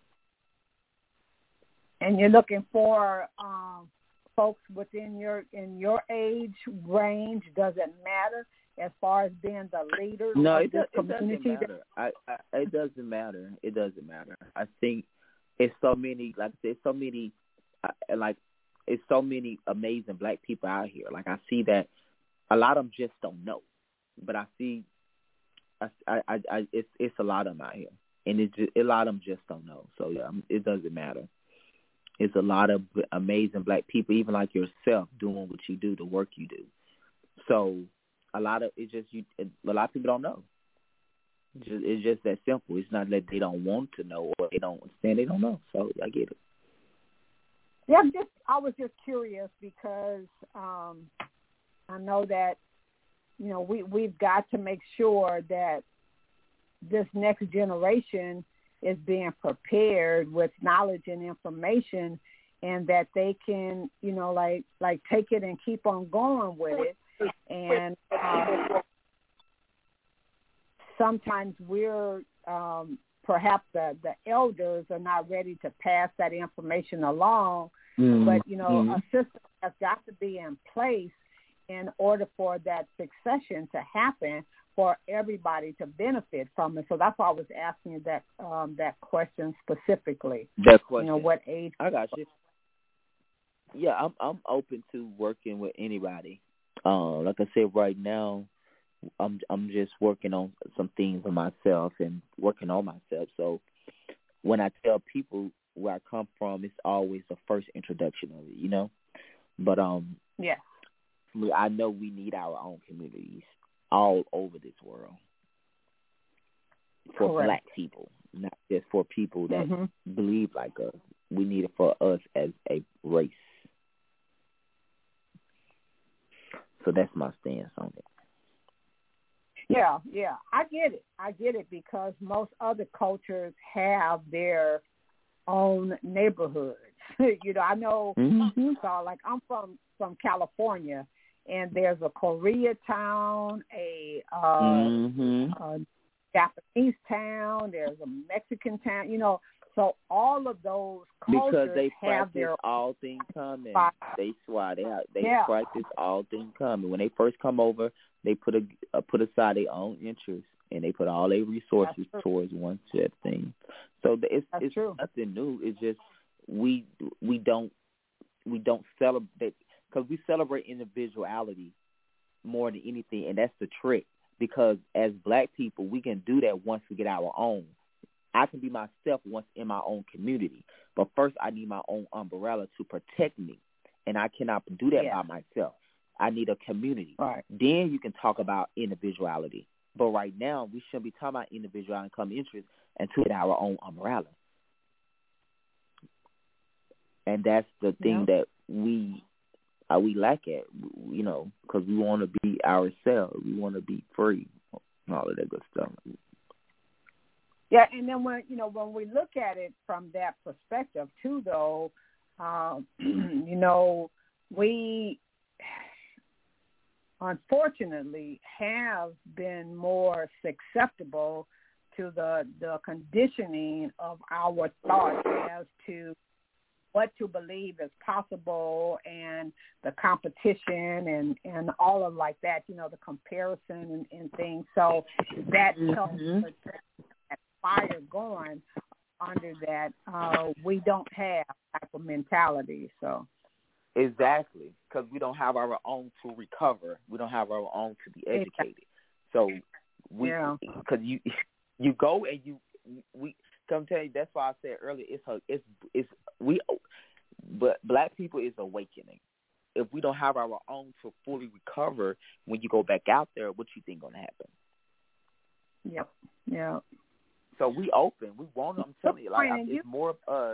And you're looking for um, folks within your in your age range. Does it matter as far as being the leader No, of it, this does, it community? doesn't matter. I, I, it doesn't matter. It doesn't matter. I think it's so many, like I said, so many, uh, like it's so many amazing black people out here. Like I see that a lot of them just don't know, but I see, I, I, I it's it's a lot of them out here, and it's just, a lot of them just don't know. So yeah, it doesn't matter. It's a lot of amazing black people, even like yourself, doing what you do, the work you do. So a lot of it's just you. A lot of people don't know. It's just, it's just that simple. It's not that they don't want to know or they don't understand. They don't know. So I get it. Yeah, I'm just I was just curious because um, I know that you know we we've got to make sure that this next generation is being prepared with knowledge and information, and that they can, you know, like like take it and keep on going with it. And uh, sometimes we're um, perhaps the, the elders are not ready to pass that information along. Mm-hmm. But you know, mm-hmm. a system has got to be in place in order for that succession to happen, for everybody to benefit from it. So that's why I was asking you that um, that question specifically. That question. You know, what age? I got you. Yeah, I'm I'm open to working with anybody. Uh, like I said, right now, I'm I'm just working on some things on myself and working on myself. So when I tell people where I come from, it's always the first introduction of it, you know. But um, yeah, I know we need our own communities all over this world for Correct. Black people, not just for people that mm-hmm. believe like us. We need it for us as a race. So that's my stance on it. Yeah, yeah, I get it. I get it because most other cultures have their own neighborhoods. You know, I know. Mm-hmm. So, like, I'm from from California, and there's a Koreatown, a, uh, mm-hmm. a Japanese town. There's a Mexican town. You know, so all of those cultures because they have practice their all things coming. They swear they have, they yeah. practice all things coming. When they first come over, they put a uh, put aside their own interests and they put all their resources towards one set thing. So the, it's That's it's true. nothing new. It's just we we don't we don't celebrate because we celebrate individuality more than anything, and that's the trick. Because as Black people, we can do that once we get our own. I can be myself once in my own community, but first I need my own umbrella to protect me, and I cannot do that yeah. by myself. I need a community. Right. Then you can talk about individuality. But right now, we shouldn't be talking about individuality and common interest until we get our own umbrella. And that's the thing yeah. that we uh, we lack at, you know, because we want to be ourselves. We want to be free and all of that good stuff. Yeah, and then when you know when we look at it from that perspective too, though, um, you know, we unfortunately have been more susceptible to the the conditioning of our thoughts as to what to believe is possible and the competition and, and all of like that, you know, the comparison and, and things. So that helps mm-hmm. that fire going under that. Uh, we don't have type of mentality. So exactly, because we don't have our own to recover. We don't have our own to be educated. So we, because yeah. you you go and you we. Come tell you, that's why I said earlier, it's a, it's it's we, but Black people is awakening. If we don't have our own to fully recover, when you go back out there, what you think gonna happen? Yep, yeah. So we open. We want. I'm telling you, like I, it's you, more of us.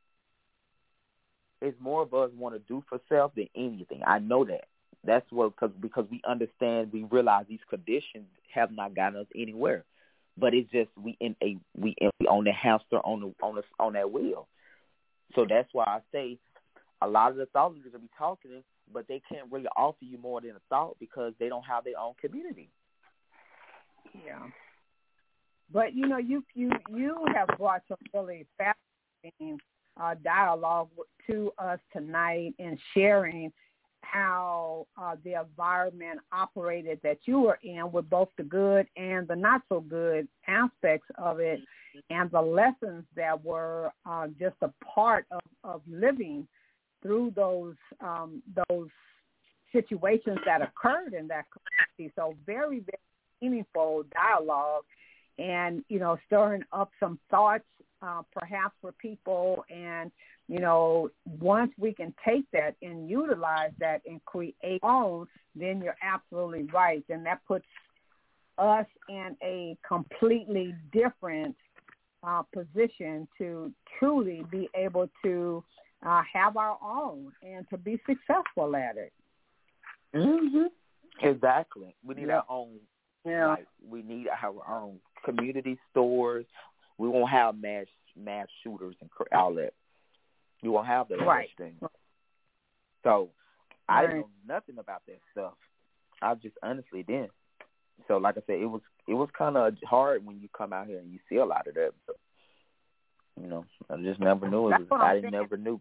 It's more of us want to do for self than anything. I know that. That's what because because we understand, we realize these conditions have not gotten us anywhere. But it's just we in a we in, we on the hamster on the on the on that wheel. So that's why I say a lot of the thought leaders will be talking, but they can't really offer you more than a thought because they don't have their own community. Yeah. But you know, you you you have brought some really fascinating uh, dialogue to us tonight and sharing how uh, the environment operated that you were in with both the good and the not so good aspects of it and the lessons that were uh, just a part of, of living through those um, those situations that occurred in that community. So very, very meaningful dialogue and, you know, stirring up some thoughts uh, perhaps for people. And, you know, once we can take that and utilize that and create own, then you're absolutely right. And that puts us in a completely different uh, position to truly be able to uh, have our own and to be successful at it. Mm-hmm. Exactly. We need yeah. our own. Yeah. Like, we need our own community stores. We won't have mass mass shooters and all that. You won't have that right. thing. So I right. didn't know nothing about that stuff. I just honestly didn't. So like I said, it was it was kind of hard when you come out here and you see a lot of that. But, you know, I just never knew. It was, I never knew.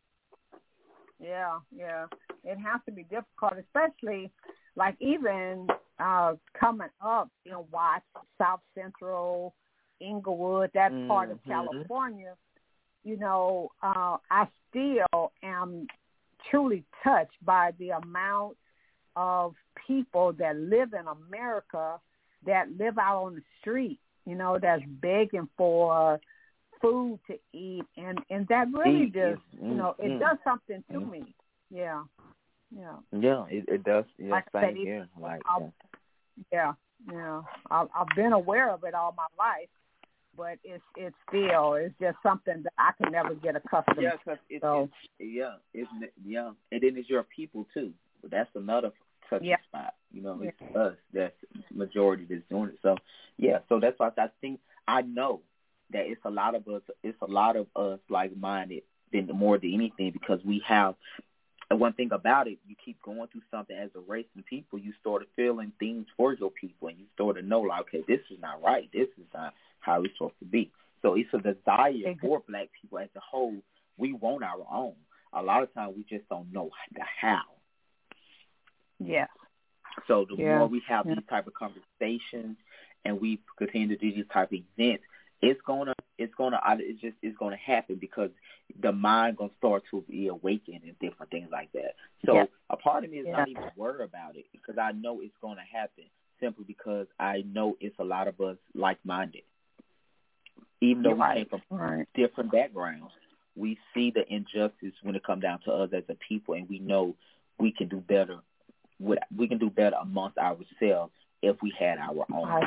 Yeah, yeah. It has to be difficult, especially like even uh, coming up, you know, Watts, South Central, Inglewood, that mm-hmm. part of California. You know, uh, I still am truly touched by the amount of people that live in America that live out on the street, you know, that's begging for food to eat, and, and that really Eat, just, mm, you know, it mm, does something to mm. me. Yeah, yeah. Yeah, it, it does. Yeah, Like I same said, here. Like, I'll- Yeah, yeah. I've, I've been aware of it all my life, but it's it's still it's just something that I can never get accustomed yeah, to. cause it's, So, it's yeah, it's yeah, and then it's your people too. But that's another touchy Yeah. spot. You know, it's Yeah. us that's majority that's doing it. So yeah, so that's why I think I know that it's a lot of us. It's a lot of us like minded than more than anything because we have. And one thing about it, you keep going through something as a race and people, you start feeling things for your people, and you start to know, like, okay, this is not right. This is not how it's supposed to be. So it's a desire Exactly. for black people as a whole. We want our own. A lot of times we just don't know the how. yes. So the Yeah. more we have Yeah. these type of conversations and we continue to do these type of events, it's gonna, it's gonna, it's just, it's gonna happen because the mind gonna start to be awakened and different things like that. So Yeah. a part of me is Yeah. not even worried about it because I know it's gonna happen simply because I know it's a lot of us like-minded. Even though You're we right. came from Right. different backgrounds, we see the injustice when it comes down to us as a people, and we know we can do better. With, we can do better amongst ourselves if we had our own. I,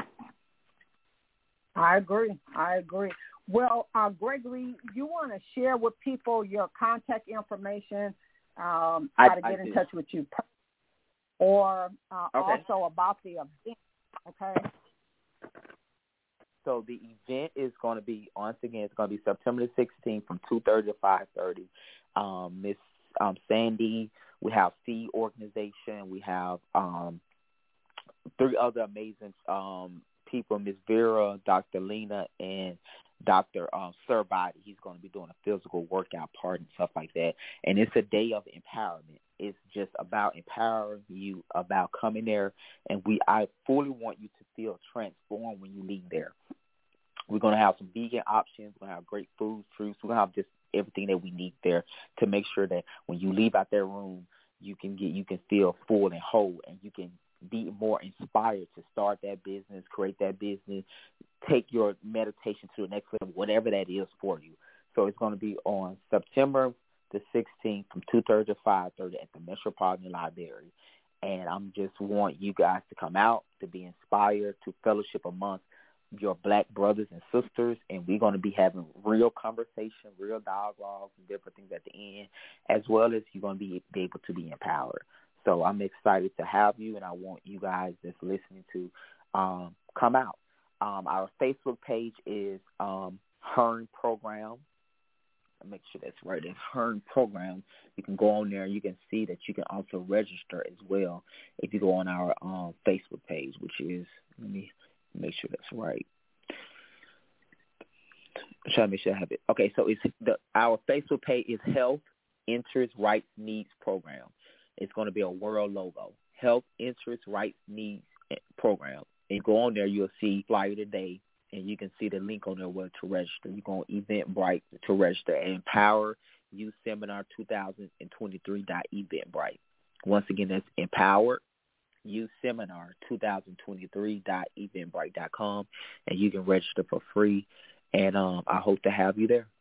I agree. I agree. Well, uh, Gregory, you want to share with people your contact information, um, I- how to I get in do. touch with you, or uh, Okay. also about the event, okay? So the event is going to be, once again, it's going to be September the sixteenth from two thirty to five thirty. Um, Miss um, Sandy, we have Seed Organization, we have um, three other amazing um, people, Miss Vera, Doctor Lena, and Doctor Um, Sir Body. He's going to be doing a physical workout part and stuff like that. And it's a day of empowerment. It's just about empowering you, about coming there, and we I fully want you to feel transformed when you leave there. We're going to have some vegan options. We're going to have great food, fruits. We're going to have just everything that we need there to make sure that when you leave out that room, you can get you can feel full and whole, and you can be more inspired to start that business, create that business, take your meditation to the next level, whatever that is for you. So it's going to be on September the sixteenth from two thirty to five thirty at the Metropolitan Library. And I'm just want you guys to come out, to be inspired, to fellowship amongst your black brothers and sisters, and we're going to be having real conversation, real dialogues, and different things at the end, as well as you're going to be, be able to be empowered. So I'm excited to have you, and I want you guys that's listening to um, come out. Um, our Facebook page is um, Hearn Program. Make sure that's right. It's Hearn Program. You can go on there. You can see that you can also register as well if you go on our um, Facebook page, which is, let me make sure that's right. I'm trying to make sure I have it. Okay, so it's the our Facebook page is Health Interest Rights Needs Program. It's going to be a world logo. Health Interest Rights Needs Program. And go on there, you'll see flyer today, and you can see the link on there where to register. You go on Eventbrite to register. Empower Youth Seminar twenty twenty-three dot Eventbrite. Once again, that's Empower Youth Seminar twenty twenty-three dot Eventbrite dot com, and you can register for free. And um, I hope to have you there.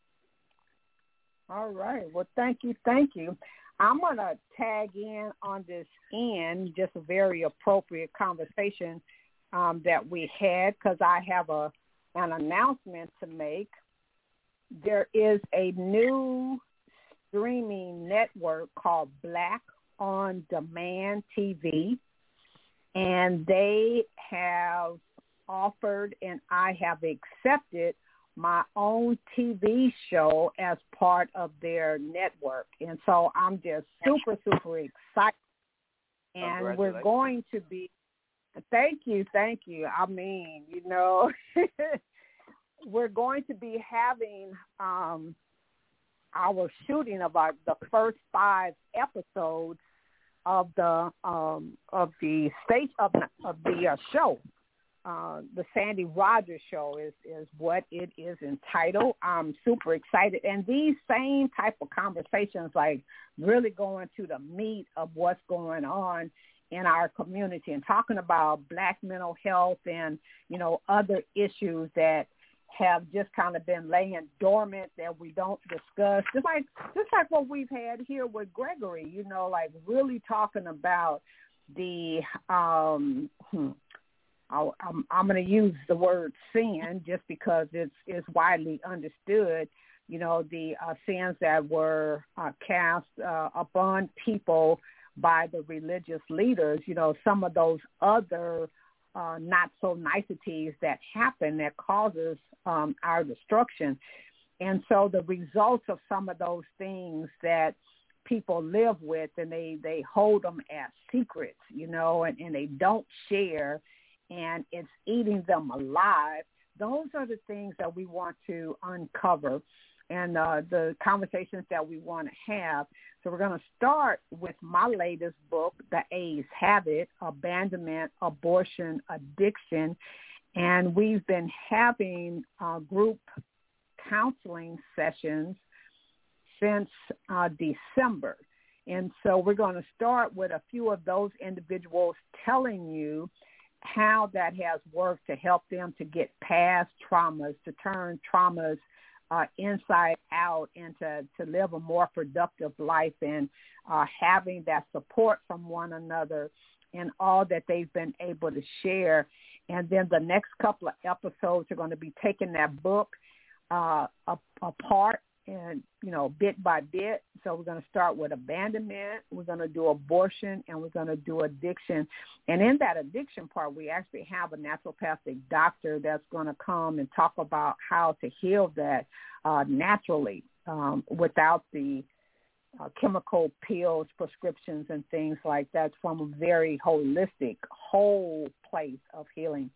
All right. Well, thank you. Thank you. I'm going to tag in on this end, just a very appropriate conversation um, that we had, because I have a an announcement to make. There is a new streaming network called Black on Demand T V, and they have offered, and I have accepted my own T V show as part of their network. And so I'm just super, super excited. And we're going to be, thank you, thank you. I mean, you know, we're going to be having um, our shooting of our, the first five episodes of the um, of the stage of, of the uh, show. Uh, the Sandy Rogers Show is, is what it is entitled. I'm super excited. And these same type of conversations, like really going to the meat of what's going on in our community and talking about black mental health and, you know, other issues that have just kind of been laying dormant that we don't discuss. Just like just like what we've had here with Gregory, you know, like really talking about the um hmm, I, I'm, I'm going to use the word sin just because it's it's widely understood. You know, the uh, sins that were uh, cast uh, upon people by the religious leaders. You know, some of those other uh, not so niceties that happen that causes um, our destruction. And so the results of some of those things that people live with, and they, they hold them as secrets, you know, and, and they don't share, and it's eating them alive. Those are the things that we want to uncover and uh, the conversations that we want to have. So we're going to start with my latest book, The A's Habit, Abandonment, Abortion, Addiction. And we've been having uh, group counseling sessions since uh, December. And so we're going to start with a few of those individuals telling you how that has worked to help them to get past traumas, to turn traumas uh, inside out, and to, to live a more productive life, and uh, having that support from one another and all that they've been able to share. And then the next couple of episodes are going to be taking that book uh, apart and, you know, bit by bit. So we're going to start with abandonment, we're going to do abortion, and we're going to do addiction. And in that addiction part, we actually have a naturopathic doctor that's going to come and talk about how to heal that uh, naturally um, without the uh, chemical pills, prescriptions, and things like that, from a very holistic, whole place of healing.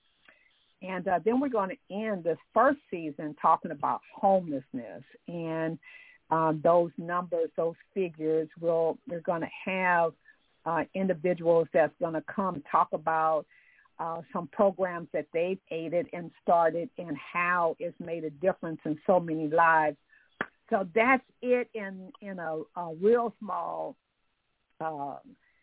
And uh, then we're going to end this first season talking about homelessness and uh, those numbers, those figures. We'll, we're going to have uh, individuals that's going to come talk about uh, some programs that they've aided and started and how it's made a difference in so many lives. So that's it in, in a, a real small uh,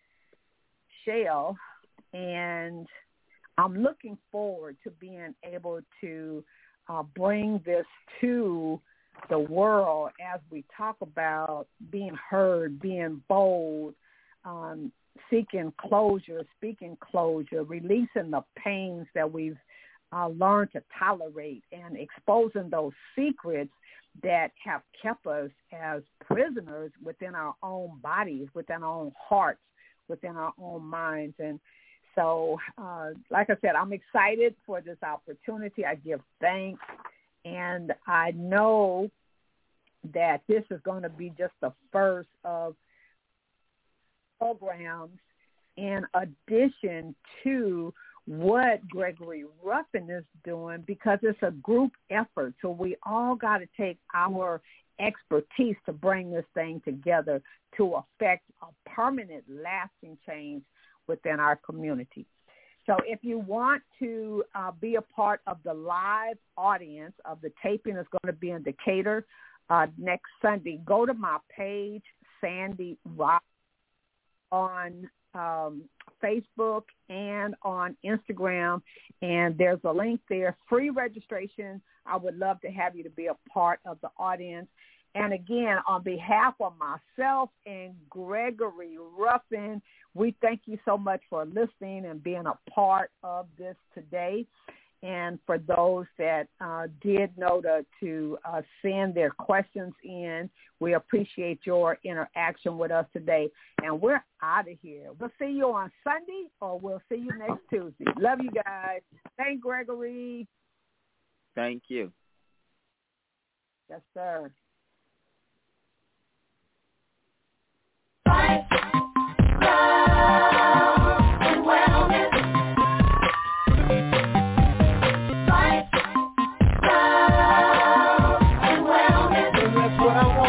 shell. And I'm looking forward to being able to uh, bring this to the world as we talk about being heard, being bold, um, seeking closure, speaking closure, releasing the pains that we've uh, learned to tolerate, and exposing those secrets that have kept us as prisoners within our own bodies, within our own hearts, within our own minds. And So, uh, like I said, I'm excited for this opportunity. I give thanks, and I know that this is going to be just the first of programs in addition to what Gregory Ruffin is doing, because it's a group effort. So we all got to take our expertise to bring this thing together to affect a permanent, lasting change within our community. So if you want to uh, be a part of the live audience of the taping, is going to be in Decatur uh, next Sunday, go to my page, Sandy Rock, on um, Facebook and on Instagram, and there's a link there, free registration. I would love to have you to be a part of the audience. And again, on behalf of myself and Gregory Ruffin, we thank you so much for listening and being a part of this today. And for those that uh, did know to, to uh, send their questions in, we appreciate your interaction with us today. And we're out of here. We'll see you on Sunday, or we'll see you next Tuesday. Love you guys. Thank Gregory. Thank you. Yes, sir. Life, love, and wellness. Life, love, and wellness. And that's what I want.